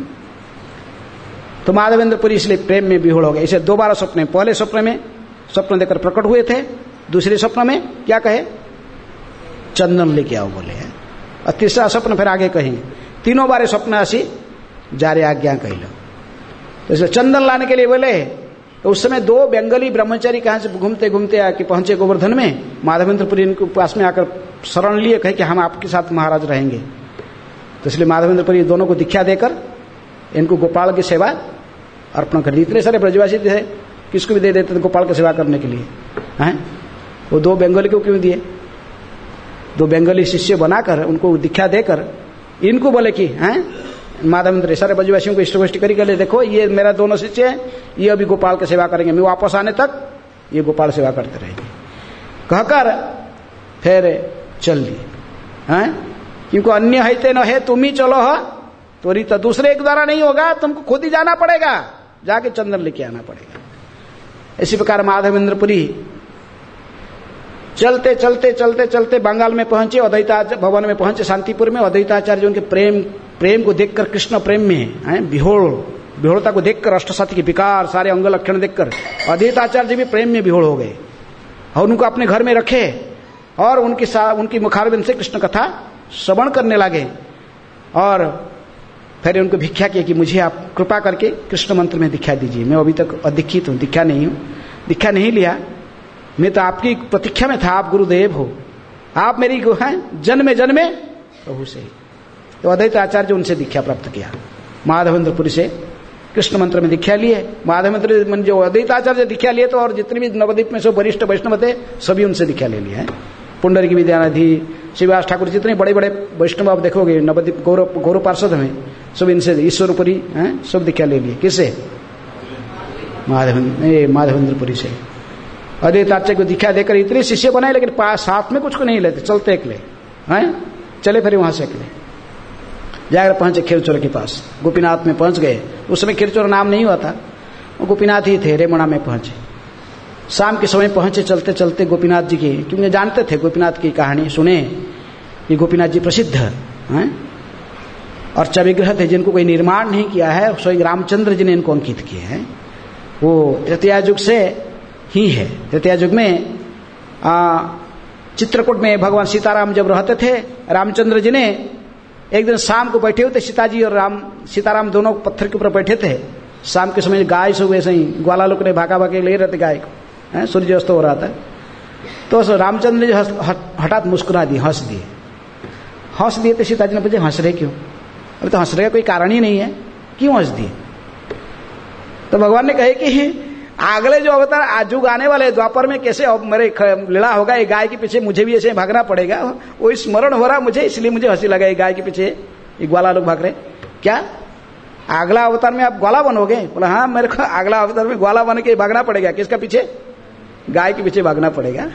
तो माधवेंद्रपुरी इसलिए प्रेम में विहोड़ हो गए। इसे 2 बार सपने, पहले सपने में स्वप्न देकर प्रकट हुए थे, दूसरे स्वप्न में क्या कहे? चंदन लेके आओ बोले हैं, और तीसरा स्वप्न फिर आगे कहेंगे। 3 बार स्वप्न असी जारे आज्ञा कह लो। तो इसलिए चंदन लाने के लिए बोले, तो उस समय 2 बंगाली ब्रह्मचारी कहां से घूमते घूमते आके पहुंचे गोवर्धन में। माधवेंद्रपुरी इनके पास में आकर शरण लिए, कहे कि हम आपके साथ महाराज रहेंगे। तो इसलिए माधवेंद्रपुरी दोनों को दीक्षा देकर इनको गोपाल की सेवा अर्पण कर दी। इतने सारे ब्रजवासी थे, किसको भी दे देते थे गोपाल की सेवा करने के लिए, हैं? वो 2 बंगाली को क्यों दिए? 2 बंगाली शिष्य बनाकर उनको दीक्षा देकर इनको बोले कि हैं माधवेंद्र, सारे ब्रजवासियों को इष्टगोष्ठी करी, ले देखो ये मेरा 2 शिष्य हैं, ये अभी गोपाल की सेवा करेंगे, मैं वापस आने तक ये गोपाल सेवा करते रहेंगे। कहकर फिर चल दिए, हैं? क्योंकि अन्य है न है, तुम ही चलो हो, तोरी तो दूसरे एक द्वारा नहीं होगा, तुमको खुद ही जाना पड़ेगा, जाके चंदन लेके आना पड़ेगा। इसी प्रकार माधवेंद्रपुरी चलते चलते चलते चलते बंगाल में पहुंचे, अद्वैताचार्य भवन में पहुंचे, शांतिपुर में। अद्वैताचार्य उनके प्रेम को देखकर, कृष्ण प्रेम में हैं, विहोड़ता को देखकर, अष्टसती के विकार, सारे अंग लक्षण देखकर अद्वैताचार्य जी भी प्रेम में विहोड़ हो गए और उनको अपने घर में रखे और उनकी मुखारबिंद से कृष्ण कथा श्रवण करने लगे। और फिर उनको भिक्षा किया कि मुझे आप कृपा करके कृष्ण मंत्र में दीक्षा दीजिए, मैं अभी तक अदीक्षित हूँ, दीक्षा नहीं लिया, मैं तो आपकी प्रतीक्षा में था, आप गुरुदेव हो, आप मेरी हैं जन्मे प्रभु से। तो अद्वैत आचार्य उनसे दीक्षा प्राप्त किया, माधवेंद्रपुरी से कृष्ण मंत्र में दीक्षा लिए। माधवेंद्र जो अद्वैत आचार्य दीक्षा लिए, तो और जितने भी नवद्वीप में सब वरिष्ठ वैष्णव थे सभी उनसे दीक्षा ले लिए हैं। पुंडरीक विद्यानिधि, शिवदास ठाकुर, जितने बड़े बड़े वैष्णव आप देखोगे नवद्वीप गौरव पार्षद में, सब इनसे, ईश्वरपुरी हैं, सब दीक्षा ले लिए। किससे? माधवेंद्रपुरी से। अद्वैत आचार्य को दीक्षा देकर इतने शिष्य बनाए, लेकिन साथ में कुछ को नहीं लेते, चलते अकेले हैं, चले फिर वहां से अकेले जाकर पहुंचे खीरचोर के पास, गोपीनाथ में पहुंच गए। उस समय खीरचोर नाम नहीं हुआ था, वो गोपीनाथ ही थे। रेमुणा में पहुंचे, शाम के समय पहुंचे, चलते चलते गोपीनाथ जी की, क्योंकि जानते थे गोपीनाथ की कहानी सुने, ये गोपीनाथ जी प्रसिद्ध हैं और विग्रह थे जिनको कोई निर्माण नहीं किया है, स्वयं रामचंद्र जी ने इनको अंकित किए हैं। वो तृतीया युग से ही है। तृतीया युग में चित्रकूट में भगवान सीताराम जब रहते थे, रामचंद्र जी ने एक दिन शाम को बैठे हुए थे, सीताजी और सीताराम दोनों पत्थर के ऊपर बैठे थे। शाम के समय गाय सब ऐसे ही ग्वाला लोग ने भागा भागे ले रहे थे गाय को, सूर्य अस्त हो रहा था। तो रामचंद्र जी हठात मुस्कुरा दिए, हंस दिए। तो सीताजी ने पूछे हंस रहे क्यों? अरे तो हंसने का कोई कारण ही नहीं है, क्यों हंस दिए? तो भगवान ने कहे कि अगले जो अवतार आजू आने वाले द्वापर में कैसे मेरे लीला होगा, ये गाय के पीछे मुझे भी ऐसे भागना पड़ेगा, वो स्मरण हो रहा मुझे, इसलिए मुझे हंसी लगा। ये गाय के पीछे ये ग्वाला लोग भाग रहे, क्या अगला अवतार में आप ग्वाला बनोगे? बोला हाँ, मेरे को अगला अवतार में ग्वाला बन के भागना पड़ेगा। किसका पीछे? गाय के पीछे भागना पड़ेगा।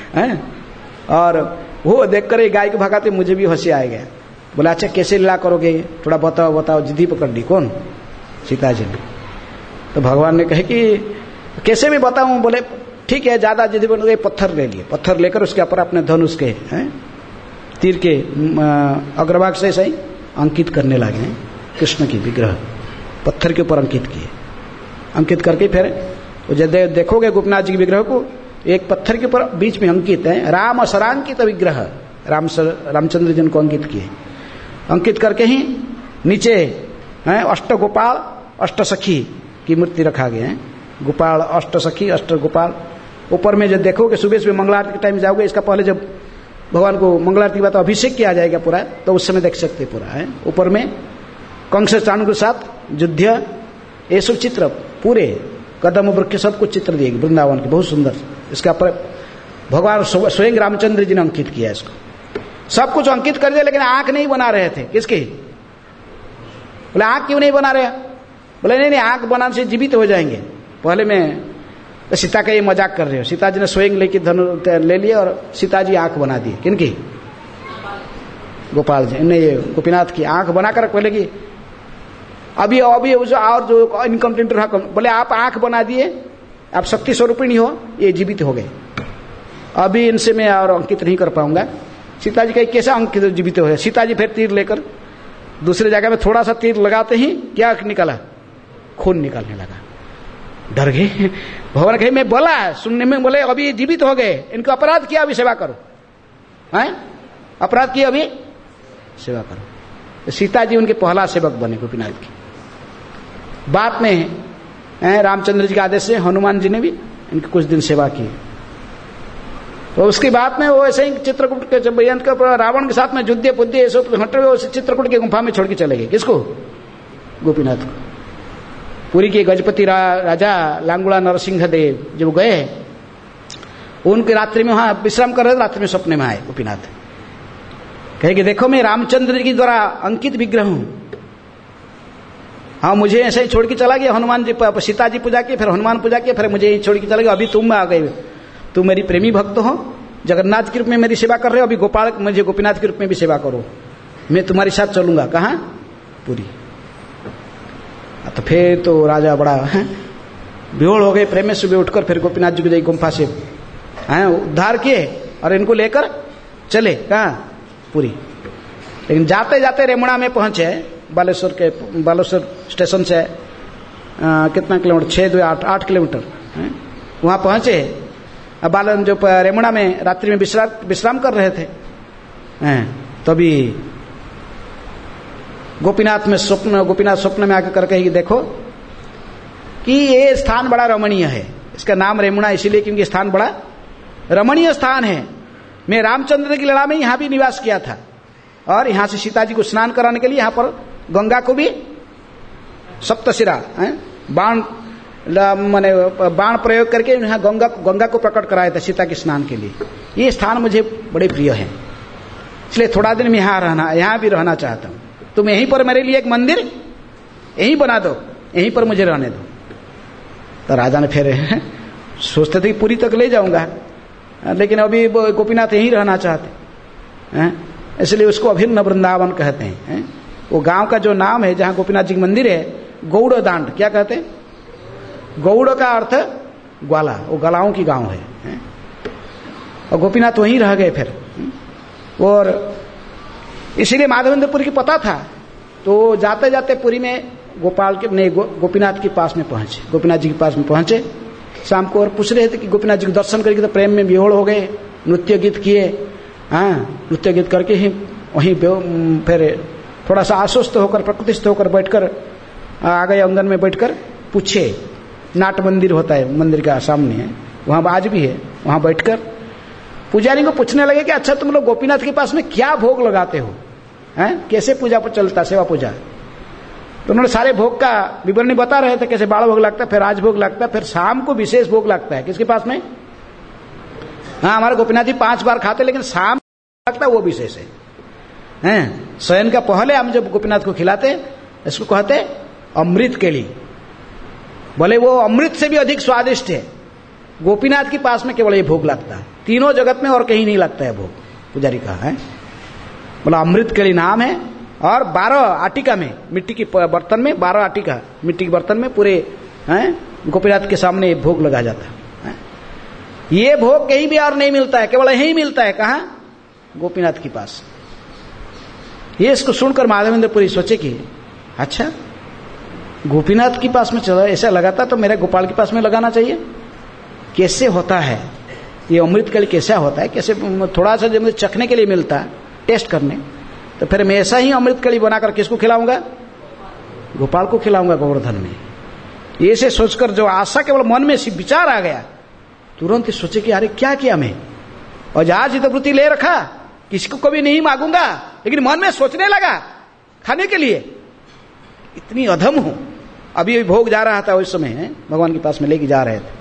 और वो देखकर ये गाय को भगाते मुझे भी हंसी आएगा। बोला अच्छा कैसे लीला करोगे, थोड़ा बताओ। जिद्दी पकड़ ली। कौन? सीताजी ने। तो भगवान ने कहे कि कैसे भी बताऊं? बोले ठीक है, ज्यादा जिद्दी बन गए, पत्थर ले लिए। पत्थर लेकर उसके ऊपर अपने धनुष के तीर के अग्रभाग से सही अंकित करने लगे कृष्ण की विग्रह, पत्थर के ऊपर अंकित किए। अंकित करके फिर देखोगे गोपीनाथ जी के विग्रह को, एक पत्थर के ऊपर बीच में अंकित है राम असरांकित विग्रह, रामचंद्र जी को अंकित किए। अंकित करके ही नीचे अष्ट गोपाल अष्ट सखी की मूर्ति रखा गया है। गोपाल अष्ट सखी अष्ट गोपाल। ऊपर में जब देखोगे सुबह सुबह मंगला आरती के टाइम जाओगे, इसका पहले जब भगवान को मंगला आरती के बाद अभिषेक किया जाएगा पूरा, तो उस समय देख सकते पूरा है। ऊपर में कंस चाणूर के साथ युद्ध, ये सब चित्र पूरे कदम वृक्ष सब कुछ चित्र दिए वृंदावन के, बहुत सुंदर। इसका पर भगवान स्वयं रामचंद्र जी ने अंकित किया, इसको सब कुछ अंकित कर दिया, लेकिन आंख नहीं बना रहे थे। किसकी? बोले आंख क्यों नहीं बना रहे? बोले नहीं नहीं, आंख बनाने से जीवित हो जाएंगे। पहले मैं तो सीता का ये मजाक कर रहे हो। सीता जी ने स्वयं लेके धनु ले लिया और सीता जी आंख बना दी। किनकी? गोपाल जी ने ये गोपीनाथ की आंख बनाकर पहले की अभी और जो इनकम्प्लीट रहा, बोले आप आंख बना दिए, आप शक्ति स्वरूपिणी हो, ये जीवित हो गए, अभी इनसे मैं और अंकित नहीं कर पाऊंगा। सीता जी कही कैसे अंकित जीवित हो गए? सीता जी फिर तीर लेकर दूसरे जगह में थोड़ा सा तीर लगाते ही क्या निकला? खून निकलने लगा। डर गए। भगवान कहे मैं बोला सुनने में, बोले अभी जीवित हो गए, इनको अपराध किया, अभी सेवा करो। हैं? अपराध किया, अभी सेवा करो। सीता जी उनके पहला सेवक बने गोपीनाथ की। बाद में रामचंद्र जी के आदेश से हनुमान जी ने भी इनकी कुछ दिन सेवा की। तो उसके बाद में वो ऐसे ही चित्रकूट के रावण के साथ में युद्ध बुद्धि ये सब घंटे में चित्रकूट की गुफा में छोड़ के चले गए। किसको? गोपीनाथ को। पुरी के गजपति राजा लांगुड़ा नरसिंह देव जब गए, उनकी रात्रि में वहां विश्राम कर रहे थे, रात्रि में सपने में आए गोपीनाथ। कहे कि देखो मैं रामचंद्र जी द्वारा अंकित विग्रह हूं, हाँ मुझे ऐसे ही छोड़ के चला गया। हनुमान जी सीता जी पूजा की, फिर हनुमान पूजा की, फिर मुझे छोड़ के चला गया। अभी तुम आ गए, तुम मेरी प्रेमी भक्त हो, जगन्नाथ के रूप में मेरी सेवा कर रहे हो, अभी गोपाल मुझे गोपीनाथ के रूप में भी सेवा करो, मैं तुम्हारे साथ चलूंगा। कहाँ? पुरी। तो फिर तो राजा बड़ा बेहोश हो गए, प्रेम में सुबह उठकर फिर गोपीनाथ जी को जाई गुम्फा से उद्धार किए और इनको लेकर चले। कहाँ? पुरी। लेकिन जाते जाते रेमुणा में पहुंचे, बालेश्वर स्टेशन से कितना किलोमीटर? 6-8 किलोमीटर। वहां पहुंचे, बालन जो रेमुणा में रात्रि में विश्राम कर रहे थे, तभी गोपीनाथ स्वप्न में आकर करके कि देखो कि ये स्थान बड़ा रमणीय है। इसका नाम रेमुणा इसीलिए क्योंकि स्थान बड़ा रमणीय स्थान है। मैं रामचंद्र की लड़ा में यहां भी निवास किया था, और यहां से सीता जी को स्नान कराने के लिए यहां पर गंगा को भी सप्तशिरा बाण प्रयोग करके यहाँ गंगा को प्रकट कराया था सीता के स्नान के लिए। ये स्थान मुझे बड़े प्रिय है, इसलिए थोड़ा दिन में यहाँ भी रहना चाहता हूँ। तुम यहीं पर मेरे लिए एक मंदिर यहीं बना दो, यहीं पर मुझे रहने दो। तो राजा ने फिर सोचते थे कि पुरी तक ले जाऊंगा, लेकिन अभी गोपीनाथ यहीं रहना चाहते हैं, इसलिए उसको अभिन्न वृंदावन कहते हैं। वो गांव का जो नाम है जहां गोपीनाथ जी का मंदिर है, गौड़ दांड। क्या कहते हैं? गौड़ का अर्थ ग्वाला, वो गलाओं की गांव है। और गोपीनाथ वहीं रह गए फिर, और इसीलिए माधवेंद्रपुरी की पता था। तो जाते जाते पुरी में गोपीनाथ के पास में पहुंचे, गोपीनाथ जी के पास में पहुंचे शाम को, और पूछ रहे थे कि गोपीनाथ जी को दर्शन करके तो प्रेम में विहोड़ हो गए, नृत्य गीत किए। नृत्य गीत करके ही वहीं फिर थोड़ा सा आश्वस्त होकर प्रकृतिस्थ होकर बैठकर आ गए आंगन में बैठकर। पूछे, नाट मंदिर होता है, मंदिर का सामने है, वहां आज भी है, वहां बैठकर पुजारी को पूछने लगे कि अच्छा तुम लोग गोपीनाथ के पास में क्या भोग लगाते हो, कैसे पूजा पर चलता, सेवा पूजा। तो उन्होंने सारे भोग का विवरणी बता रहे थे, कैसे बाल भोग लगता है, फिर राज भोग लगता है, फिर शाम को विशेष भोग लगता है। किसके पास में? हमारे गोपीनाथ जी 5 बार खाते, लेकिन शाम लगता है वो विशेष है। शयन का पहले हम जब गोपीनाथ को खिलाते, इसको कहते अमृत के लिए। बोले वो अमृत से भी अधिक स्वादिष्ट है, गोपीनाथ के पास में केवल ये भोग लगता है, तीनों जगत में और कहीं नहीं लगता है भोग। पुजारी कहा है, बोला अमृत के लिए नाम है। और 12 आटिका में, मिट्टी की बर्तन में, 12 आटिका मिट्टी के बर्तन में पूरे गोपीनाथ के सामने भोग लगा जाता है। ये भोग कहीं भी और नहीं मिलता है, केवल यहीं मिलता है। कहाँ? गोपीनाथ के पास। ये इसको सुनकर माधवेंद्रपुरी सोचे कि अच्छा गोपीनाथ के पास में चला, ऐसा लगाता तो मेरे गोपाल के पास में लगाना चाहिए। कैसे होता है ये अमृत के लिए, कैसा होता है, कैसे थोड़ा सा जब चखने के लिए मिलता है, टेस्ट करने, तो फिर मैं ऐसा ही अमृत कली बनाकर किसको खिलाऊंगा? गोपाल को खिलाऊंगा गोवर्धन में। ये से सोचकर जो आशा केवल मन में विचार आ गया, तुरंत सोचे कि अरे क्या किया मैं, और आज ही तो वृत्ति ले रखा, किसी को कभी नहीं मांगूंगा, लेकिन मन में सोचने लगा खाने के लिए, इतनी अधम हूं। अभी भोग जा रहा था उस समय, भगवान के पास में लेके जा रहे थे,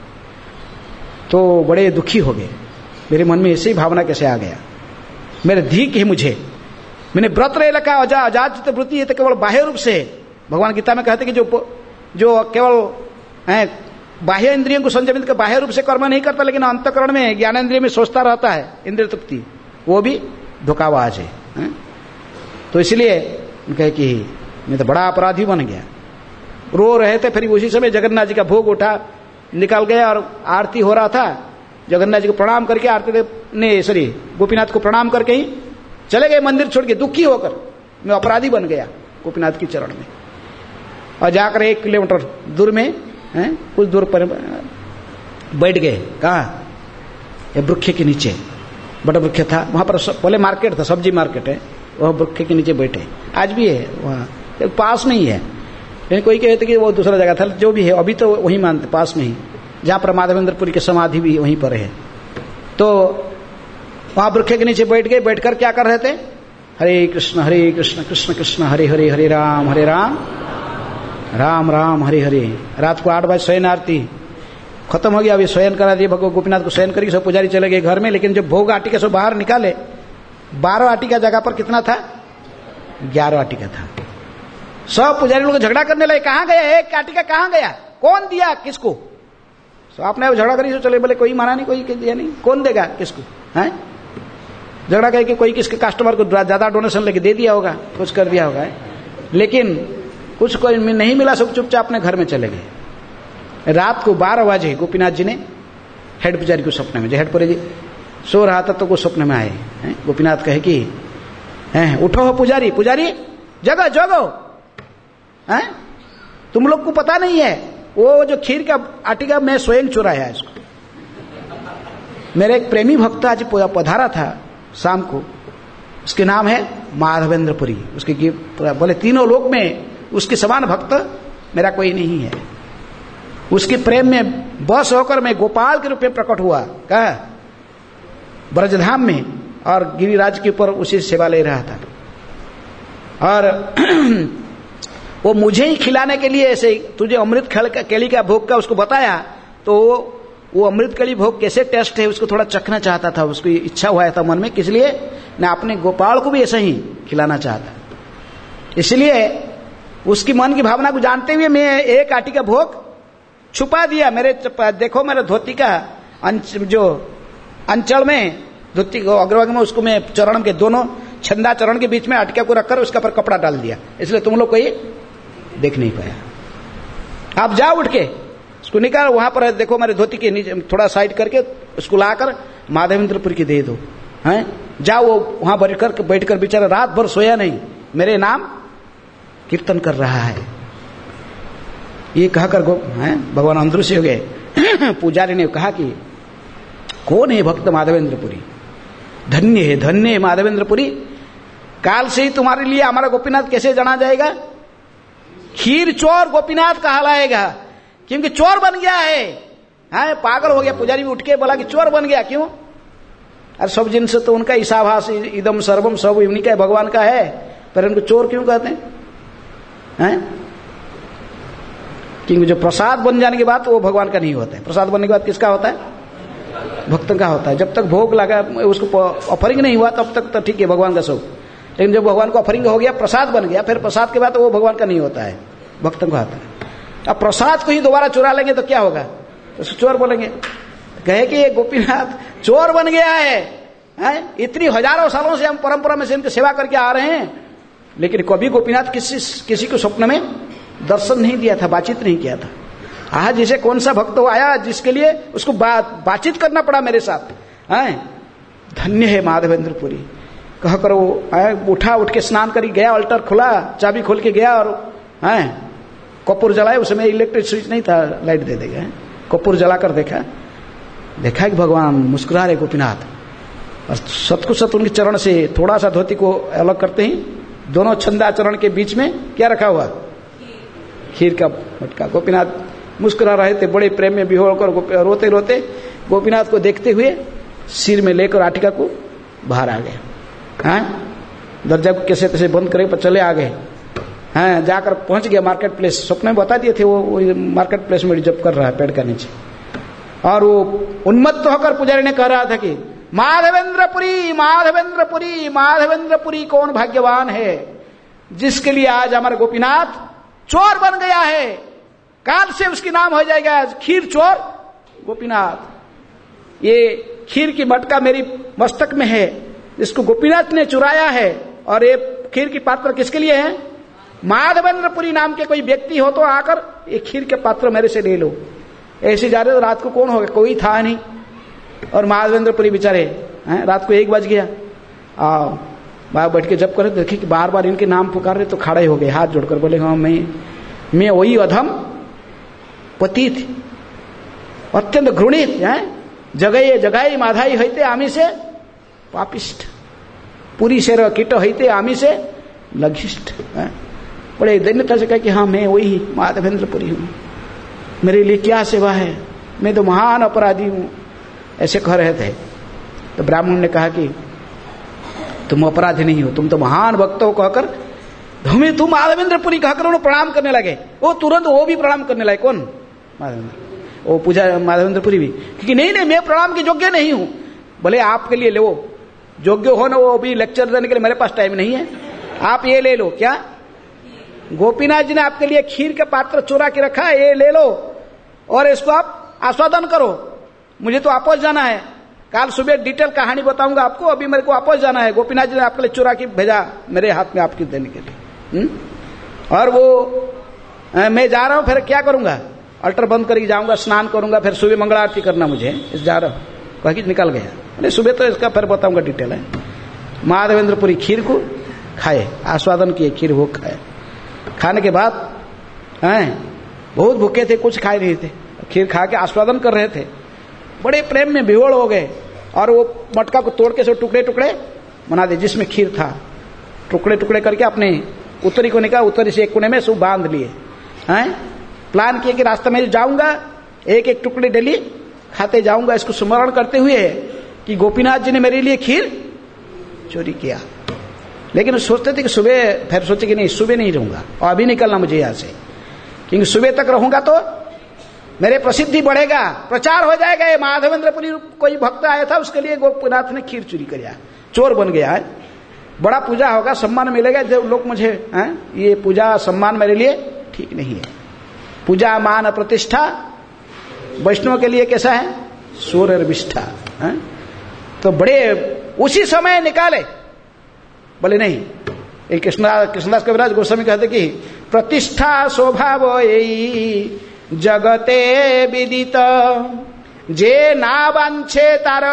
तो बड़े दुखी हो गए। मेरे मन में ऐसे ही भावना कैसे आ गया, मेरे धिक है मुझे, मैंने व्रत रह रखा, अजात वृत्ति है तो केवल बाह्य रूप से भगवान गीता में कहते कि जो केवल बाह्य इंद्रियों को संयमित कर बाह्य रूप से कर्म नहीं करता, लेकिन अंतःकरण में ज्ञानेंद्रिय में सोचता रहता है इंद्रिय तृप्ति, वो भी धोखाबाज है। तो इसलिए कहे कि मैं तो बड़ा अपराधी बन गया। रो रहे थे, फिर उसी समय जगन्नाथ जी का भोग उठा, निकल गया और आरती हो रहा था। जगन्नाथ जी को प्रणाम करके आरती ने सॉरी गोपीनाथ को प्रणाम करके ही चले गए मंदिर छोड़ के, दुखी होकर मैं अपराधी बन गया गोपीनाथ की चरण में। और जाकर 1 किलोमीटर दूर में कुछ दूर पर बैठ गए। कहाँ? ये वृक्ष के नीचे, बड़ा वृक्ष था वहां पर, पहले मार्केट था, सब्जी मार्केट है, वह वृक्ष के नीचे बैठे। आज भी है वहां, पास में ही है, लेकिन कोई कहते कि वो दूसरा जगह था, जो भी है अभी तो वही मानते पास में ही, जहां पर माधवेंद्रपुरी की समाधि भी वहीं पर है। तो वहां वृक्ष के नीचे बैठ गए। बैठकर क्या कर रहे थे? हरे कृष्ण कृष्ण कृष्ण हरे हरे, हरे राम राम राम हरे हरे। रात को 8 बजे शयन आरती खत्म हो गया, अभी शयन करा दिए भगवान गोपीनाथ को, शयन करके सब पुजारी चले गए घर में। लेकिन जब भोग आटिका से बाहर निकाले, 12 आटिका जगह पर कितना था? 11 आटिका था। सब पुजारी लोग झगड़ा करने लगे, कहां गया एक आटिका, कहां गया, कौन दिया किसको? तो आपने झगड़ा करी, चले बोले कोई माना नहीं, कोई दिया नहीं, कौन देगा किसको? है झगड़ा करके कोई किसके कस्टमर को ज्यादा डोनेशन लेके दे दिया होगा, कुछ कर दिया होगा। लेकिन कुछ कोई नहीं मिला, सब चुपचाप अपने घर में चले गए। रात को 12 बजे गोपीनाथ जी ने हेड पुजारी को सपने में, जो हेड पुजारी सो रहा था तो वो सपने में आए। गोपीनाथ कहे कि उठो हो पुजारी, पुजारी जगो जगो, तुम लोग को पता नहीं है वो जो खीर का आटिका मैं स्वयं चुराया इसको। मेरे एक प्रेमी भक्त आज पधारा था शाम को, उसके नाम है माधवेंद्रपुरी। उसके बोले तीनों लोक में उसके समान भक्त मेरा कोई नहीं है। उसके प्रेम में बस होकर मैं गोपाल के रूप में प्रकट हुआ कहा ब्रजधाम में, और गिरिराज के ऊपर उसी सेवा ले रहा था। और वो मुझे ही खिलाने के लिए ऐसे तुझे अमृत केली का भोग का उसको बताया, तो वो अमृत केली भोग कैसे टेस्ट है उसको थोड़ा चखना चाहता था, उसकी इच्छा हुआ था मन में, इसलिए मैं अपने गोपाल को भी ऐसे ही खिलाना चाहता। इसलिए उसकी मन की भावना को जानते हुए मैं एक आटी का भोग छुपा दिया। मेरे देखो मेरे धोती का जो अंचल में, धोती को अग्रभाग में, उसको मैं चरण के दोनों छंदा चरण के बीच में अटका को रखकर उसका पर कपड़ा डाल दिया, इसलिए तुम लोग कोई देख नहीं पाया। आप जाओ उठ के उसको निकाल, वहां पर देखो मेरे धोती के नीचे थोड़ा साइड करके उसको लाकर माधवेंद्रपुरी की दे दो। हैं जाओ, वो वहां बैठकर बेचारा रात भर सोया नहीं, मेरे नाम कीर्तन कर रहा है। ये कहकर भगवान अंदरूसी हो गए। पुजारी ने कहा कि कौन है भक्त माधवेंद्रपुरी? धन्य है माधवेंद्रपुरी, काल से ही तुम्हारे लिए हमारा गोपीनाथ कैसे जाना जाएगा? खीर चोर गोपीनाथ कहलाएगा, क्योंकि चोर बन गया है। पागल हो गया। पुजारी भी उठ के बोला कि चोर बन गया क्यों? और सब जिनसे तो उनका ईसाभास इदम सर्वम सब उन्हीं का भगवान का है, पर उनको चोर क्यों कहते हैं? क्योंकि जो प्रसाद बन जाने के बाद वो भगवान का नहीं होता है। प्रसाद बनने के बाद किसका होता है? भक्त का होता है। जब तक भोग लगा उसको ऑफरिंग नहीं हुआ तब तक तो ठीक है भगवान का सब, लेकिन जब भगवान को ऑफरिंग हो गया, प्रसाद बन गया, फिर प्रसाद के बाद वो भगवान का नहीं होता है, भक्तों का आता है। अब प्रसाद को ही दोबारा चुरा लेंगे तो क्या होगा? तो चोर बोलेंगे। कहे कि ये गोपीनाथ चोर बन गया है। इतनी हजारों सालों से हम परंपरा में से इनकी सेवा करके आ रहे हैं, लेकिन कभी गोपीनाथ किसी को स्वप्न में दर्शन नहीं दिया था, बातचीत नहीं किया था। आज जैसे कौन सा भक्त आया जिसके लिए उसको बातचीत करना पड़ा मेरे साथ। धन्य है माधवेंद्रपुरी कहकर वो उठ के स्नान कर गया, अल्टर खुला, चाबी खोल के गया और कपूर जलाए। उस समय इलेक्ट्रिक स्विच नहीं था, लाइट दे देगा। कपूर जलाकर देखा कि भगवान मुस्कुरा रहे गोपीनाथ, और सत उनके चरण से थोड़ा सा धोती को अलग करते ही दोनों छंदा चरण के बीच में क्या रखा हुआ? खीर का मटका। गोपीनाथ मुस्कुरा रहे थे, बड़े प्रेम में बिहोर कर रोते रोते गोपीनाथ को देखते हुए सिर में लेकर आटिका को बाहर आ गए। दरजा को कैसे तैसे बंद करे पर चले आ गए। जाकर पहुंच गया मार्केट प्लेस। सपने में बता दिए थे वो मार्केट प्लेस में जब कर रहा है पेड़ का नीचे, और वो उन्मत्त होकर पुजारी ने कह रहा था कि माधवेंद्रपुरी माधवेंद्रपुरी माधवेंद्रपुरी कौन भाग्यवान है जिसके लिए आज हमारे गोपीनाथ चोर बन गया है, काल से उसकी नाम हो जाएगा खीर चोर गोपीनाथ। ये खीर की मटका मेरी मस्तक में है, इसको गोपीनाथ ने चुराया है। और ये खीर की पात्र किसके लिए है? माधवेंद्रपुरी नाम के कोई व्यक्ति हो तो आकर ये खीर के पात्र मेरे से ले लो। ऐसे जा रहे तो रात को कौन होगा, कोई था नहीं। और माधवेंद्रपुरी बेचारे रात को 1 बज गया, बाहर बैठ के जब करे देखे कि बार बार इनके नाम पुकार रहे, तो खड़े हो गए हाथ जोड़कर, बोले हाँ मैं वही अधम पतित अत्यंत घृणित है, जगये जगाई माधाई हईते आमी से पापिष्ठ, पूरी शेर कीट हईते आमी से लघिष्ठ। बड़े दैन्यता से कहा कि हाँ मैं वही माधवेंद्रपुरी हूं, मेरे लिए क्या सेवा है, मैं तो महान अपराधी हूं, ऐसे कह रहे थे। तो ब्राह्मण ने कहा कि तुम अपराधी नहीं हो, तुम तो महान भक्त हो कहकर तुम माधवेंद्रपुरी कहकर उन्हें प्रणाम करने लगे। वो तुरंत वो भी प्रणाम करने लगे। कौन? माधवेंद्र, वो पूजा माधवेंद्रपुरी भी, क्योंकि नहीं मैं प्रणाम के योग्य नहीं हूं। बोले आपके लिए लो, योग्य हो ना, वो भी लेक्चर देने के लिए मेरे पास टाइम नहीं है, आप ये ले लो। क्या? गोपीनाथ जी ने आपके लिए खीर का पात्र चुरा के रखा है, ये ले लो और इसको आप आस्वादन करो। मुझे तो वापस जाना है, कल सुबह डिटेल कहानी बताऊंगा आपको, अभी मेरे को वापस जाना है। गोपीनाथ जी ने आपके लिए चुरा के भेजा मेरे हाथ में आपकी देने के लिए। और वो मैं जा रहा हूं, फिर क्या करूंगा? अल्टर बंद करके जाऊंगा, स्नान करूंगा, फिर सुबह मंगला आरती करना मुझे, इस जा रहा हूं। बाकी निकल गया। अरे सुबह तो इसका फिर बताऊंगा डिटेल है। माधवेंद्रपुरी खीर को खाए, आस्वादन किए, खीर वो खाए। खाने के बाद बहुत भूखे थे, कुछ खाए नहीं थे, खीर खा के आस्वादन कर रहे थे, बड़े प्रेम में विवोड़ हो गए। और वो मटका को तोड़ के सब टुकड़े टुकड़े बना दे जिसमें खीर था, टुकड़े टुकड़े करके अपने उत्तरी को निकाल, उत्तरी से एक कोने में सब बांध लिए। प्लान किए कि रास्ते में जाऊंगा, एक एक टुकड़े डेली खाते जाऊंगा, इसको स्मरण करते हुए कि गोपीनाथ जी ने मेरे लिए खीर चोरी किया। लेकिन सोचते थे कि सुबह, फिर सोचे कि नहीं सुबह नहीं रहूंगा और अभी निकलना मुझे यहां से, क्योंकि सुबह तक रहूंगा तो मेरे प्रसिद्धि बढ़ेगा, प्रचार हो जाएगा। ये माधवेंद्रपुरी कोई भक्त आया था, उसके लिए गोपीनाथ ने खीर चोरी किया, चोर बन गया है, बड़ा पूजा होगा, सम्मान मिलेगा। जो लोग मुझे ये पूजा सम्मान मेरे लिए ठीक नहीं है। पूजा मान प्रतिष्ठा वैष्णव के लिए कैसा है? सूर्य विष्ठा। तो बड़े उसी समय निकाले, बोले नहीं। कृष्णदास कविराज गोस्वामी कहते कि प्रतिष्ठा स्वभाव यही जगते विदित, जे ना वांछे तार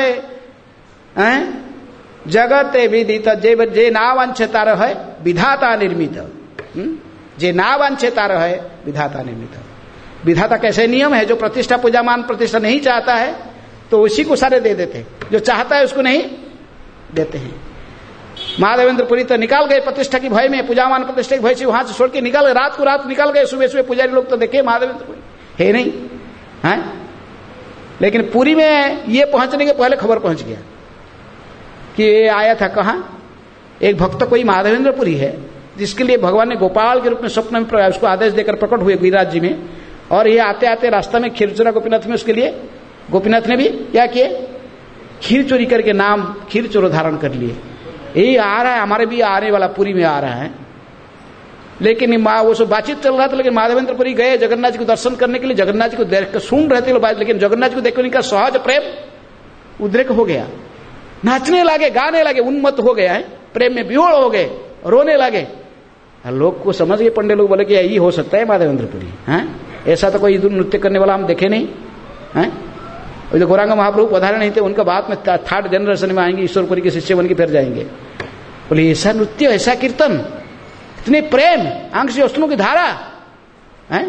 है जगते विदित, जे ना वांछे तार है विधाता निर्मित। जे ना वांछे तार है विधाता निर्मित। विधाता कैसे नियम है? जो प्रतिष्ठा पूजामान प्रतिष्ठा नहीं चाहता है तो उसी को सारे दे देते, जो चाहता है उसको नहीं देते हैं। माधवेंद्रपुरी तो निकाल गए प्रतिष्ठा की भय में, पूजामान प्रतिष्ठा की भय से वहां से छोड़ के निकाल गए, रात को रात निकाल गए। सुबह सुबह पुजारी लोग तो देखे माधवेंद्रपुरी है नहीं है। लेकिन पुरी में ये पहुंचने के पहले खबर पहुंच गया कि ये आया था कहां, एक भक्त कोई माधवेंद्रपुरी है जिसके लिए भगवान ने गोपाल के रूप में स्वप्न में उसको आदेश देकर प्रकट हुए गिरिराज जी में। और ये आते आते रास्ता में खीर चोरा गोपीनाथ में, उसके लिए गोपीनाथ ने भी क्या किए? खीर चोरी करके नाम खीर चोर धारण कर लिए। यही आ रहा है, हमारे भी आने वाला पुरी में आ रहा है। लेकिन वो सब बातचीत चल रहा था, लेकिन माधवेंद्रपुरी गए जगन्नाथ जी को दर्शन करने के लिए। जगन्नाथ जी को देख कर सुन रहे थे लोग, लेकिन जगन्नाथ जी को देखने का सहज प्रेम उद्रेक हो गया, नाचने लगे, गाने लगे, उन्मत्त हो गया है, प्रेम में विहोड़ हो गए, रोने लगे। लोग को समझ गए, पंडित लोग बोले कि यही हो सकता है माधवेंद्रपुरी है, ऐसा तो कोई नृत्य करने वाला हम देखे नहीं है। जो गौरांग महाप्रभु पधारे नहीं थे, उनका बाद में 3rd जनरेशन में आएंगे, ईश्वरपुरी के शिष्य बन के फिर जाएंगे। बोले ऐसा नृत्य, ऐसा कीर्तन, इतने प्रेम, आंख से अश्रुओं की धारा है।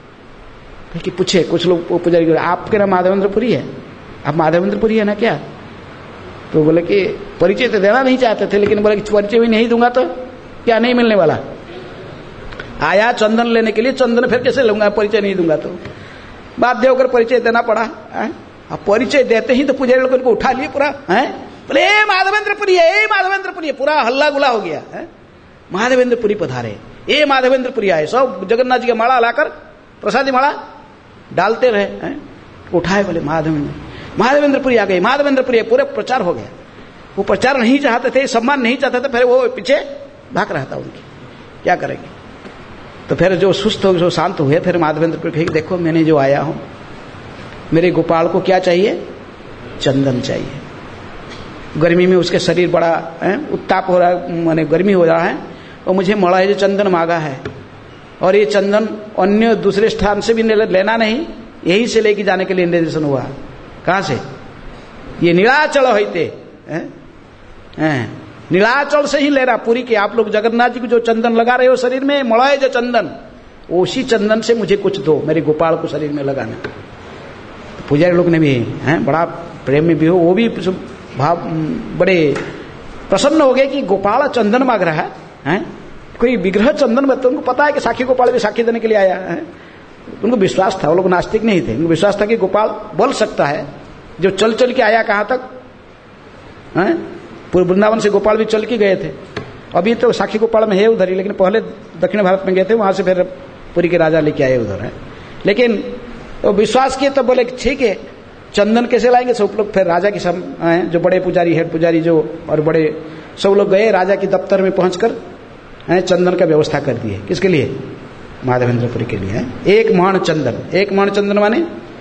कि पूछे कुछ लोग पुजारी, आपके नाम माधवेंद्रपुरी है, आप माधवेंद्रपुरी है ना क्या? तो बोले कि परिचय तो देना नहीं चाहते थे, लेकिन बोले कि परिचय भी नहीं दूंगा तो क्या नहीं मिलने वाला। आया चंदन लेने के लिए, चंदन फिर कैसे लूंगा, परिचय नहीं दूंगा तो बाध्य होकर परिचय देना पड़ा। अब परिचय देते ही तो पुजारी लोग उनको उठा लिए पूरा, बोले माधवेंद्रपुरी है, माधवेंद्रपुरी है, पूरा हल्ला गुला हो गया है। माधवेंद्रपुरी पधारे, ये माधवेंद्रपुरी आए, सब जगन्नाथ जी का माला लाकर प्रसादी माला डालते रहे, उठाए, बोले माधवेंद्रपुरी आ गए, माधवेंद्रपुरी, पूरे प्रचार हो गया। वो प्रचार नहीं चाहते थे, सम्मान नहीं चाहते थे, फिर वो पीछे भाग रहा था उनकी, क्या करेंगे। तो फिर जो सुस्त हो जो शांत हुए, फिर माधवेंद्र कहे देखो मैंने जो आया हूं, मेरे गोपाल को क्या चाहिए? चंदन चाहिए। गर्मी में उसके शरीर बड़ा उत्ताप हो रहा है, माने गर्मी हो रहा है, और मुझे मड़ा है जो चंदन मांगा है, और ये चंदन अन्य दूसरे स्थान से भी लेना नहीं, यही से लेके जाने के लिए निर्देशन हुआ। कहां से? ये नीलाचल होते नीलाचल से ही ले रहा पूरी के। आप लोग जगन्नाथ जी को जो चंदन लगा रहे हो शरीर में, मड़ा जो चंदन, उसी चंदन से मुझे कुछ दो, मेरे गोपाल को शरीर में लगाना। तो पुजारी लोग ने भी बड़ा प्रेम में भी हो, वो भी भाव बड़े प्रसन्न हो गए कि गोपाल चंदन मांग रहा है, कोई विग्रह चंदन में। तो उनको पता है कि साखी गोपाल भी साखी देने के लिए आया है। उनको विश्वास था, वो लोग नास्तिक नहीं थे, उनको विश्वास था कि गोपाल बोल सकता है, जो चल चल के आया कहां तक, पूरे वृंदावन से गोपाल भी चल के गए थे। अभी तो साखी गोपाल में है उधर ही, लेकिन पहले दक्षिण भारत में गए थे, वहां से फिर पुरी के राजा लेके आए उधर है। लेकिन तो विश्वास किए, तो बोले ठीक है चंदन कैसे लाएंगे? सब लोग फिर राजा की सब जो बड़े पुजारी, हेड पुजारी जो और बड़े सब लोग गए राजा की दफ्तर में पहुंचकर चंदन का व्यवस्था कर दिए। किसके लिए? माधवेंद्रपुरी के लिए। एक मण चंदन, एक मण चंदन माने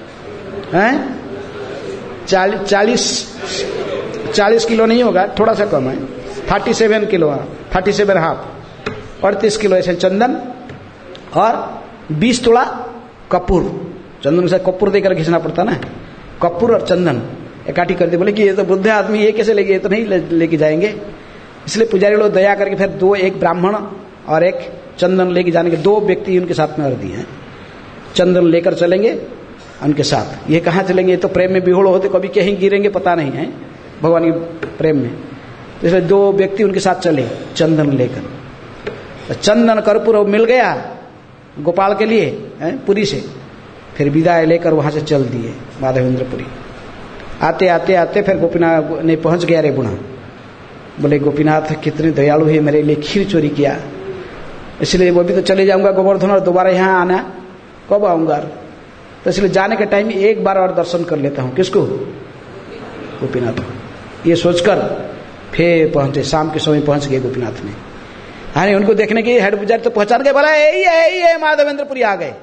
40 किलो नहीं होगा, थोड़ा सा कम है, 37 किलो, 37 हाफ, 38 किलो ऐसे चंदन, और 20 तोला कपूर। चंदन से कपूर देकर घिसना पड़ता ना, कपूर और चंदन इकट्ठी कर दी। बोले कि ये तो बुद्ध आदमी, ये कैसे लेके, ये तो नहीं लेके जाएंगे। इसलिए पुजारी लोग दया करके फिर दो, एक ब्राह्मण और एक चंदन लेके जाने के 2 व्यक्ति उनके साथ में और दिए हैं। चंदन लेकर चलेंगे उनके साथ। ये कहाँ चलेंगे? ये तो प्रेम में बिहोड़ होते, कभी कहीं गिरेंगे पता नहीं है भगवान के प्रेम में। तो इसलिए 2 व्यक्ति उनके साथ चले चंदन लेकर। तो चंदन कर्पूर मिल गया गोपाल के लिए पुरी से, फिर विदाई लेकर वहां से चल दिए माधवेंद्रपुरी। आते आते आते फिर गोपीनाथ ने पहुंच गया रे बुढ़ा। बोले गोपीनाथ कितने दयालु है, मेरे लिए खीर चोरी किया, इसलिए वो भी तो चले जाऊंगा गोवर्धन, और दोबारा यहाँ आना कब आऊंगा? तो इसलिए जाने के टाइम एक बार और दर्शन कर लेता हूँ। किसको? गोपीनाथ। ये सोचकर फिर पहुंचे, शाम के समय पहुंच गए गोपीनाथ में। हाँ, उनको देखने के हेड पुजारी तो पहचान गए, बोला यही है माधवेंद्रपुरी आ गए,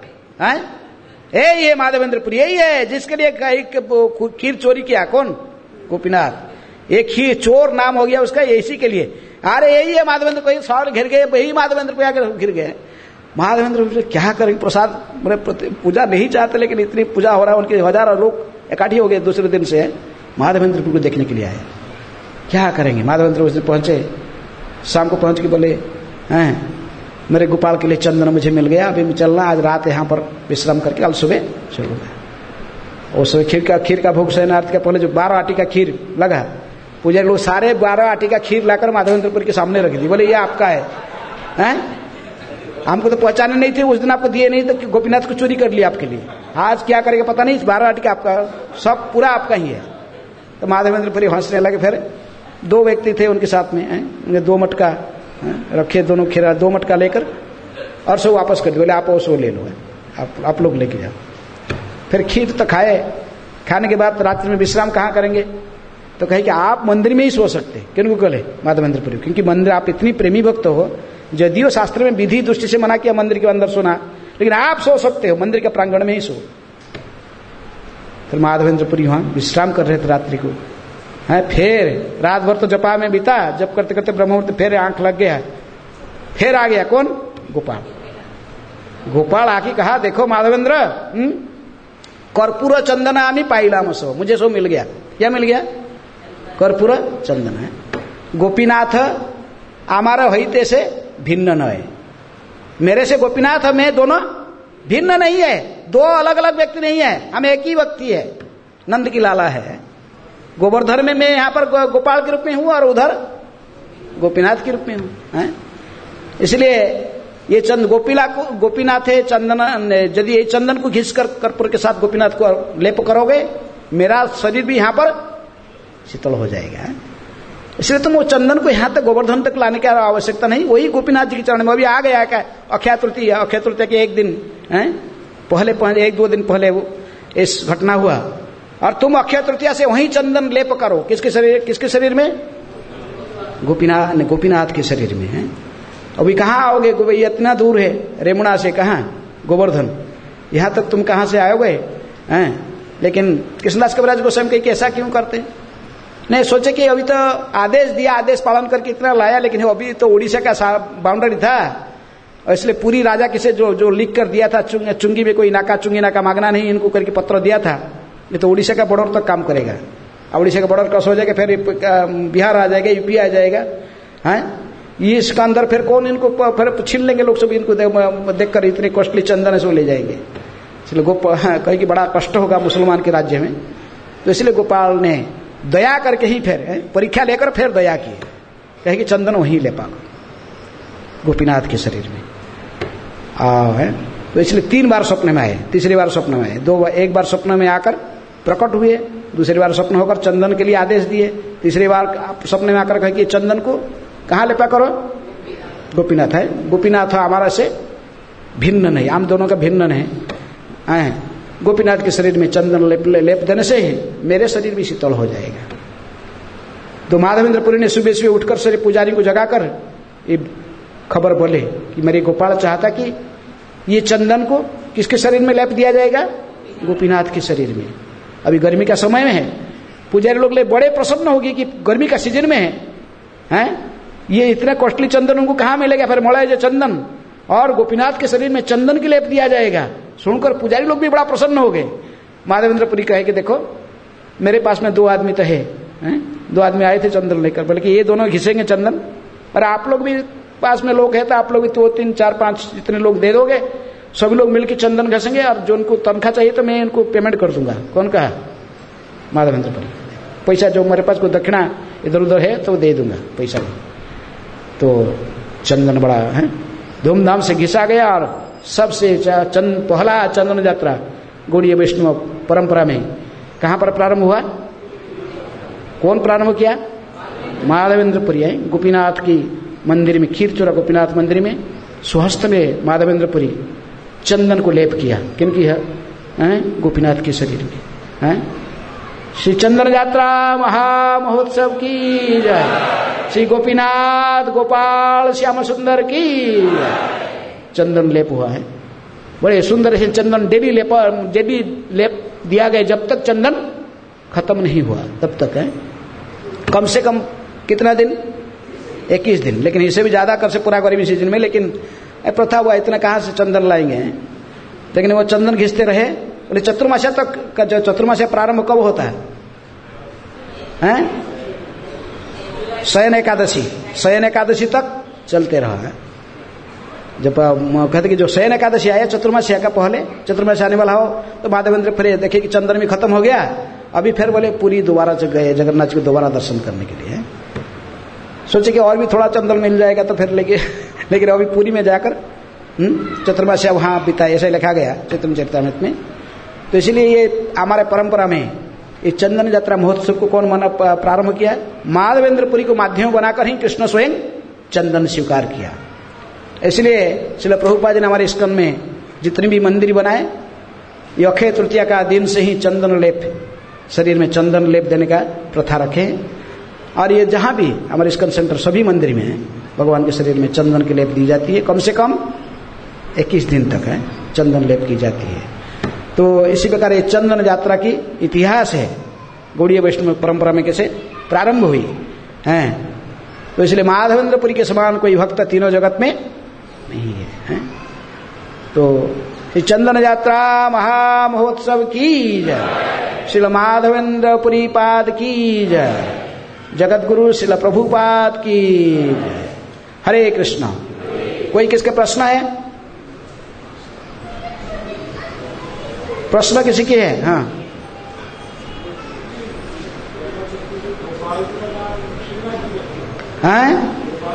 यही है माधवेंद्रपुरी, यही है जिसके लिए खीर चोरी किया। कौन? गोपीनाथ। एक खीर चोर नाम हो गया उसका, इसी के लिए। अरे यही है माधवेंद्र, कोई सवाल घिर गए, यही माधवेंद्र पे आकर घिर गए। माधवेंद्र क्या करेंगे, प्रसाद पूजा नहीं चाहते, लेकिन इतनी पूजा हो रहा है, उनके हजारों लोग इकट्ठे हो गए दूसरे दिन से माधवेंद्र को देखने के लिए आए। क्या करेंगे? माधवेंद्र उस दिन पहुंचे, शाम को पहुंच के बोले मेरे गोपाल के लिए चंदन मुझे मिल गया, अभी मैं चलना, आज रात यहाँ पर विश्राम करके कल सुबह चलूंगा। और सुबह खीर का भोग शयनार्थ का पहले जो 12 आटी का खीर लगा, पुजारी लोग सारे 12 आटी का खीर लाकर माधवेंद्रपुरी के सामने रख दी। बोले ये आपका है, हमको तो पहचाने नहीं थे, उस दिन आपको दिए नहीं, तो गोपीनाथ को चोरी कर लिया आपके लिए, आज क्या करेगा पता नहीं, इस 12 आटी का आपका, सब पूरा आपका ही है। तो माधवेंद्रपुरी हंसने लगे। फिर 2 व्यक्ति थे उनके साथ में, 2 मटका रखे, दोनों खीरा 2 मटका लेकर और सब वापस कर दिए। बोले आप वो ले लो, आप लोग लेके जाओ। फिर खीर तो खाए, खाने के बाद रात्रि में विश्राम कहाँ करेंगे? तो कहे कि आप मंदिर में ही सो सकते। किनको कहे? माधवेंद्रपुरी। क्योंकि मंदिर, आप इतनी प्रेमी भक्त हो, यदियो शास्त्र में विधि दृष्टि से मना किया मंदिर के अंदर सोना, लेकिन आप सो सकते हो, मंदिर के प्रांगण में ही सो। फिर माधवेंद्रपुरी वहां विश्राम कर रहे थे रात्रि को। फिर रात भर तो जपा में बीता, जब करते करते ब्रह्ममुहूर्त फिर आंख लग गया, फिर आ गया कौन? गोपाल। गोपाल आके कहा देखो माधवेंद्र, कर्पूर चंदन आमी पाइलाम सो, मुझे सो मिल गया। क्या मिल गया? कर्पूर चंदन है। गोपीनाथ हमारा होते से भिन्न न है, मेरे से गोपीनाथ में दोनों भिन्न नहीं है, 2 अलग अलग व्यक्ति नहीं है, हम एक ही व्यक्ति है, नंद की लाला है। गोवर्धन में मैं यहाँ पर गोपाल के रूप में हूं और उधर गोपीनाथ के रूप में हूं। इसलिए ये गोपीनाथ है चंदन, यदि ये चंदन को घिसकर कर्पूर के साथ गोपीनाथ को लेप करोगे, मेरा शरीर भी यहाँ पर शीतल हो जाएगा। इसलिए तुम वो चंदन को यहाँ तक गोवर्धन तक लाने की आवश्यकता नहीं, वही गोपीनाथ जी के चरण में अभी आ गया। क्या अक्षय तृतीया, अक्षय तृतीया के एक दिन पहले 1-2 दिन पहले वो इस घटना हुआ, और तुम अक्षय तृतीया से वही चंदन लेप करो। किसके शरीर में? गोपीनाथ के शरीर में है। अभी कहाँ आओगे, ये इतना दूर है रेमुणा से, कहाँ गोवर्धन, यहाँ तक तुम कहाँ से आओगे हैं? लेकिन कृष्णदास कविराज गोस्वामी कहीं ऐसा क्यों करते? नहीं, सोचे कि अभी तो आदेश दिया, आदेश पालन करके इतना लाया, लेकिन अभी तो उड़ीसा का बाउंड्री था, और इसलिए पूरी राजा किसे जो लिख कर दिया था, चुंगी में कोई नाका चुंगी नाका मांगना नहीं इनको करके पत्र दिया था, नहीं तो उड़ीसा का बॉर्डर तक काम करेगा। अब उड़ीसा का बॉर्डर क्रॉस हो जाएगा, फिर बिहार आ जाएगा, यूपी आ जाएगा, हैं? ये इसका अंदर फिर कौन इनको फिर छीन लेंगे लोग सब, इनको देखकर इतने कॉस्टली चंदन से ले जाएंगे। इसलिए कहे कि बड़ा कष्ट होगा मुसलमान के राज्य में, तो इसलिए गोपाल ने दया करके ही फिर परीक्षा लेकर फिर दया की, कहे कि चंदन वहीं ले पाओ गोपीनाथ के शरीर में आओ है। तो इसलिए 3 बार स्वप्न में आए, तीसरी बार स्वप्न में आए, एक बार स्वप्न में आकर प्रकट हुए, दूसरी बार स्वप्न होकर चंदन के लिए आदेश दिए, तीसरी बार स्वप्न में आकर कहे कि चंदन को कहाँ लेपा करो, गोपीनाथ है, गोपीनाथ हमारा से भिन्न नहीं, हम दोनों का भिन्न है, गोपीनाथ के शरीर में चंदन लेप देने से ही मेरे शरीर भी शीतल हो जाएगा। तो माधवेंद्रपुरी ने सुबह सुबह उठकर सारे पुजारी को जगाकर ये खबर बोले कि मेरे गोपाल चाहता कि ये चंदन को किसके शरीर में लेप दिया जाएगा, गोपीनाथ के शरीर में। अभी गर्मी का समय में है, पुजारी लोग ले बड़े प्रसन्न होगी कि गर्मी का सीजन में है, ये इतना कॉस्टली चंदन उनको कहाँ मिलेगा, फिर मोड़ा जो चंदन और गोपीनाथ के शरीर में चंदन की लेप दिया जाएगा। सुनकर पुजारी लोग भी बड़ा प्रसन्न हो गए। माधवेंद्रपुरी कहे कि देखो मेरे पास में 2 आदमी तो है, 2 आदमी आए थे चंदन लेकर, बल्कि ये दोनों घिसेंगे चंदन, और आप लोग भी पास में लोग है तो आप लोग भी 2, 3, 4, 5 जितने लोग दे दोगे, सभी लोग मिलकर चंदन घसेंगे, और जो उनको तनख्वाह चाहिए तो मैं इनको पेमेंट कर दूंगा। कौन कहा? माधवेंद्रपुरी। पैसा जो मेरे पास कोई दक्षिणा इधर उधर है तो दे दूंगा पैसा। तो चंदन बड़ा है धूमधाम से घिसा गया, और सबसे पहला चंदन यात्रा गौड़ीय वैष्णव परंपरा में कहां पर प्रारंभ हुआ? कौन प्रारंभ किया? माधवेंद्रपुरी है। गोपीनाथ की मंदिर में, खीरचोरा गोपीनाथ मंदिर में स्वहस्त में माधवेंद्रपुरी चंदन को लेप किया। किन की है? गोपीनाथ के शरीर में है। श्री चंदन यात्रा महामहोत्सव की जय। श्री गोपीनाथ गोपाल श्याम सुंदर की चंदन लेप हुआ है। बड़े सुंदर से चंदन डेली लेप दिया गया, जब तक चंदन खत्म नहीं हुआ तब तक है। कम से कम कितना दिन? 21 दिन, लेकिन इससे भी ज्यादा कर से पूरा गर्मी सीजन में, लेकिन प्रथा हुआ इतना कहाँ से चंदन लाएंगे। लेकिन वो चंदन घिसते रहे। बोले चतुर्मास्या तक का, जो चतुर्मास्या प्रारंभ कब होता है? शयन एकादशी तक चलते रहा है। जब कहते कि जो शयन एकादशी आया चतुर्मास्या का पहले, चतुर्मास्या आने वाला हो तो माधवेंद्र फिर देखे कि चंदन भी खत्म हो गया, अभी फिर बोले पूरी दोबारा से गए जगन्नाथ जी को दोबारा दर्शन करने के लिए। सोचे कि और भी थोड़ा चंदन मिल जाएगा तो फिर लेकिन अभी पूरी में जाकर चतुर्मास्या वहां बिताए, ऐसा लिखा गया चैतन्यचरितामृत में। तो इसलिए ये हमारे परंपरा में ये चंदन यात्रा महोत्सव को कौन प्रारंभ किया? माधवेंद्रपुरी को माध्यम बनाकर ही कृष्ण स्वयं चंदन स्वीकार किया। इसलिए श्रील प्रभुपाद जी ने हमारे इस्कॉन में जितने भी मंदिर बनाए, ये अक्षय तृतीया का दिन से ही चंदन लेप, शरीर में चंदन लेप देने का प्रथा रखे। और ये जहां भी हमारे इस्कॉन सेंटर सभी मंदिर में भगवान के शरीर में चंदन की लेप दी जाती है। कम से कम 21 दिन तक है चंदन लेप की जाती है। तो इसी प्रकार ये चंदन यात्रा की इतिहास है, गौड़ीय वैष्णव परंपरा में कैसे प्रारंभ हुई है। तो इसलिए माधवेंद्रपुरी के समान कोई भक्त तीनों जगत में नहीं है। तो चंदन यात्रा महामहोत्सव की जय। श्रील माधवेंद्रपुरी पाद की जय। जगत गुरु श्रील प्रभुपाद की जय। हरे कृष्ण। कोई किसका प्रश्न है? प्रश्न किसी के है? हाँ, हैं?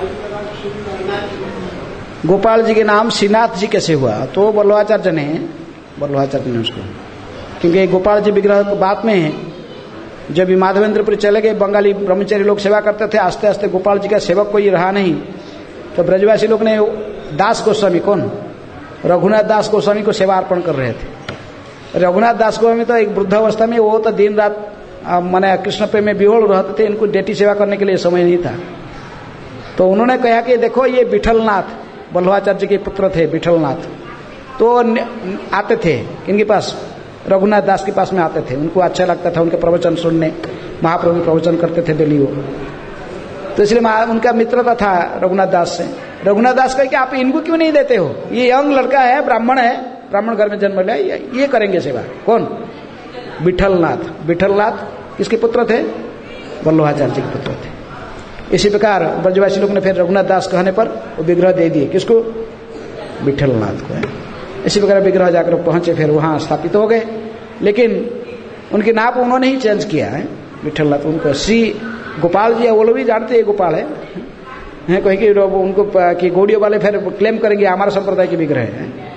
गोपाल जी के नाम श्रीनाथ जी कैसे हुआ? तो बल्लभाचार्य ने उसको, क्योंकि गोपाल जी विग्रह बात में है। जब माधवेंद्रपुरी चले गए, बंगाली ब्रह्मचारी लोग सेवा करते थे, आस्ते आस्ते गोपाल जी का सेवक कोई रहा नहीं, तो ब्रजवासी लोग ने दास गोस्वामी, कौन? रघुनाथ दास गोस्वामी को सेवा अर्पण कर रहे थे। रघुनाथ दास गोस्वामी तो एक वृद्ध अवस्था में, वो तो दिन रात माने कृष्ण प्रेम में विहोल रहते थे, इनको डेटी सेवा करने के लिए समय नहीं था। तो उन्होंने कहा कि देखो ये विठलनाथ बल्लभाचार्य के पुत्र थे, विठलनाथ, तो आते थे इनके पास, रघुनाथ दास के पास में आते थे, उनको अच्छा लगता था उनके प्रवचन सुनने, महाप्रभु प्रवचन करते थे डेली वो, तो इसलिए उनका मित्रता था रघुनाथ दास से। रघुनाथ दास कहे कि आप इनको क्यों नहीं देते हो, ये यंग लड़का है, ब्राह्मण है, ब्राह्मण घर में जन्म लिया, ये करेंगे सेवा। कौन? विठलनाथ। विठलनाथ किसके पुत्र थे? वल्लभाचार्य के पुत्र थे। इसी प्रकार ब्रजवासी लोग ने फिर रघुनाथ दास कहने पर वो विग्रह दे दिए, किसको? विठलनाथ को। इसी प्रकार विग्रह जाकर पहुंचे, फिर वहां स्थापित हो गए, लेकिन उनके नाम उन्होंने ही चेंज किया है, विठलनाथ। उनको श्री गोपाल जी है, वो लोग भी जानते हैं गोपाल है कोई कि उनको कि गौड़ियों वाले फिर क्लेम करेंगे हमारा संप्रदाय के विग्रह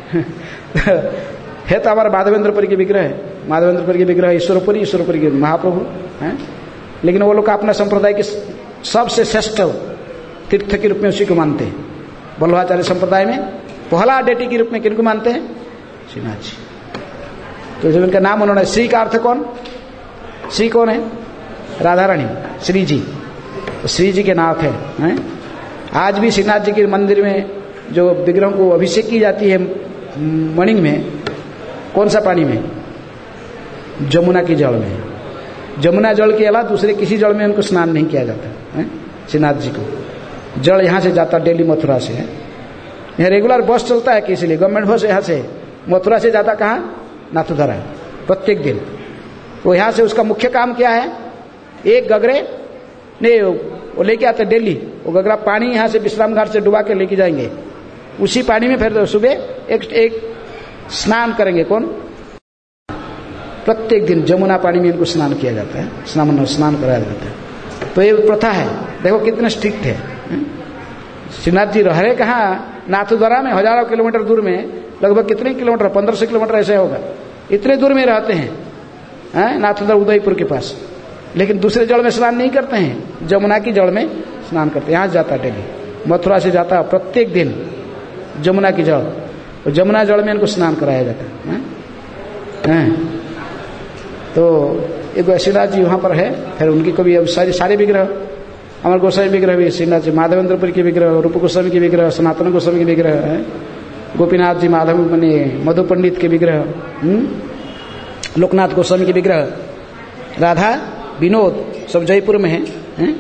है तो हमारा माधवेंद्रपुरी के विग्रह है, माधवेंद्रपुरी के विग्रह ईश्वरपुरी, ईश्वरपुरी के महाप्रभु है, लेकिन वो लोग का अपना संप्रदाय के सबसे श्रेष्ठ तीर्थ के रूप में उसी को मानते हैं। वल्लभाचार्य संप्रदाय में पहला डेटी के रूप में किनको मानते हैं? श्रीनाथ जी। तो जब इनका नाम उन्होंने, श्री का अर्थ कौन? श्री कौन है? राधा रानी, श्री जी, तो श्री जी के नाथ है। आज भी श्रीनाथ जी के मंदिर में जो विग्रहों को अभिषेक की जाती है मणिंग में, कौन सा पानी में? जमुना की जल में। जमुना जल के अलावा दूसरे किसी जल में उनको स्नान नहीं किया जाता है। श्रीनाथ जी को जल यहाँ से जाता डेली मथुरा से है, यहाँ रेगुलर बस चलता है कि इसलिए गवर्नमेंट बस यहाँ से मथुरा से जाता कहाँ? नाथद्वारा प्रत्येक दिन। तो यहाँ से उसका मुख्य काम क्या है? एक गगरे नहीं वो लेके आते डेली, वो गगरा पानी यहाँ से विश्राम घाट से डुबा के लेके जाएंगे, उसी पानी में फिर सुबह एक स्नान करेंगे। कौन? प्रत्येक दिन जमुना पानी में इनको स्नान किया जाता है, स्नान कराया जाता है। तो ये प्रथा है, देखो कितने स्ट्रिक्ट है। श्रीनाथ जी रह रहे कहाँ? नाथद्वारा में, हजारों किलोमीटर दूर में, लगभग कितने किलोमीटर? 1500 किलोमीटर ऐसे होगा, इतने दूर में रहते हैं नाथद्वारा उदयपुर के पास, लेकिन दूसरे जल में स्नान नहीं करते हैं, जमुना की जल में स्नान करते हैं। यहाँ जाता डेली, मथुरा से जाता प्रत्येक दिन जमुना की जल, तो जमुना जल में इनको स्नान कराया जाता है। तो एक श्रीनाथ जी वहां पर है, फिर उनकी कभी अब सारे विग्रह, अमर गोस्वामी विग्रह भी श्रीनाथ जी, माधवेंद्रपुरी के विग्रह, रूप गोस्वामी के विग्रह, सनातन गोस्वामी के विग्रह है, गोपीनाथ जी माधव मने मधु पंडित के विग्रह, लोकनाथ गोस्वामी के विग्रह, राधा विनोद सब जयपुर में है,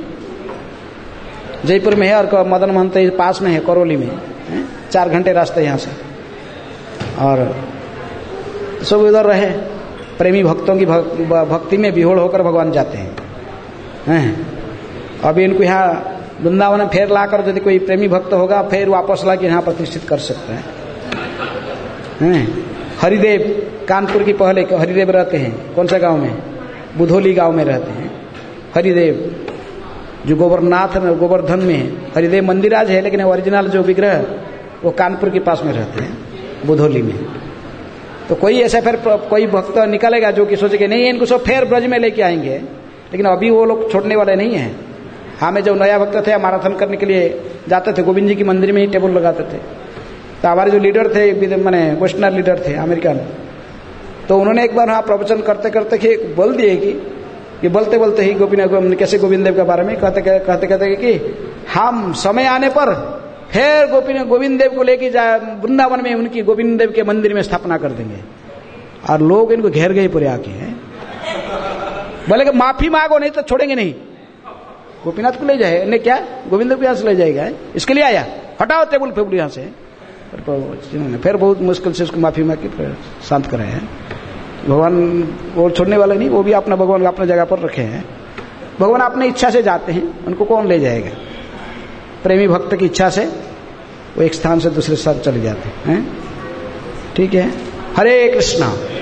जयपुर में है, और मदन महंत पास में है, करौली में है, 4 घंटे रास्ते यहाँ से। और सब इधर रहे, प्रेमी भक्तों की भक्ति में विहोड़ होकर भगवान जाते हैं। अभी इनको यहाँ वृंदावन में फेर लाकर यदि कोई प्रेमी भक्त होगा, फिर वापस ला के यहाँ प्रतिष्ठित कर सकते हैं। हरिदेव कानपुर की पहले हरिदेव रहते हैं, कौन सा गांव में? बुधोली गांव में रहते हैं हरिदेव, जो गोवर्धन में हरिदेव मंदिर आज है, लेकिन ओरिजिनल जो विग्रह वो कानपुर के पास में रहते हैं, बुधोली में। तो कोई ऐसा फिर कोई भक्त निकलेगा जो कि सोचेगा नहीं इनको सब फिर ब्रज में लेके आएंगे, लेकिन अभी वो लोग छोड़ने वाले नहीं हैं। हमें जो नया भक्त थे, मैराथन करने के लिए जाते थे, गोविंद जी की मंदिर में ही टेबल लगाते थे। तो हमारे जो लीडर थे, मैंने वेस्टर्नर लीडर थे अमेरिकन, तो उन्होंने एक बार वहाँ प्रवचन करते करते बोल दिए कि बोलते बोलते ही कैसे गोविंद देव के बारे में कहते कि हम समय आने पर फिर गोविंद देव को लेके वृंदावन में उनकी गोविंद देव के मंदिर में स्थापना कर देंगे। और लोग इनको घेर गए पूरे आके, बोले कि माफी मांगो नहीं तो छोड़ेंगे नहीं। गोपीनाथ को ले जाए ने क्या, गोविंद देव को यहाँ से ले जाएगा, इसके लिए आया, हटाओ टेबल फेबुल यहाँ से। फिर बहुत मुश्किल से उसको माफी मांग के शांत कराया है। भगवान वो छोड़ने वाले नहीं, वो भी अपना भगवान अपने जगह पर रखे हैं। भगवान अपनी इच्छा से जाते हैं, उनको कौन ले जाएगा? प्रेमी भक्त की इच्छा से वो एक स्थान से दूसरे स्थान चले जाते हैं। ठीक है, हरे कृष्णा।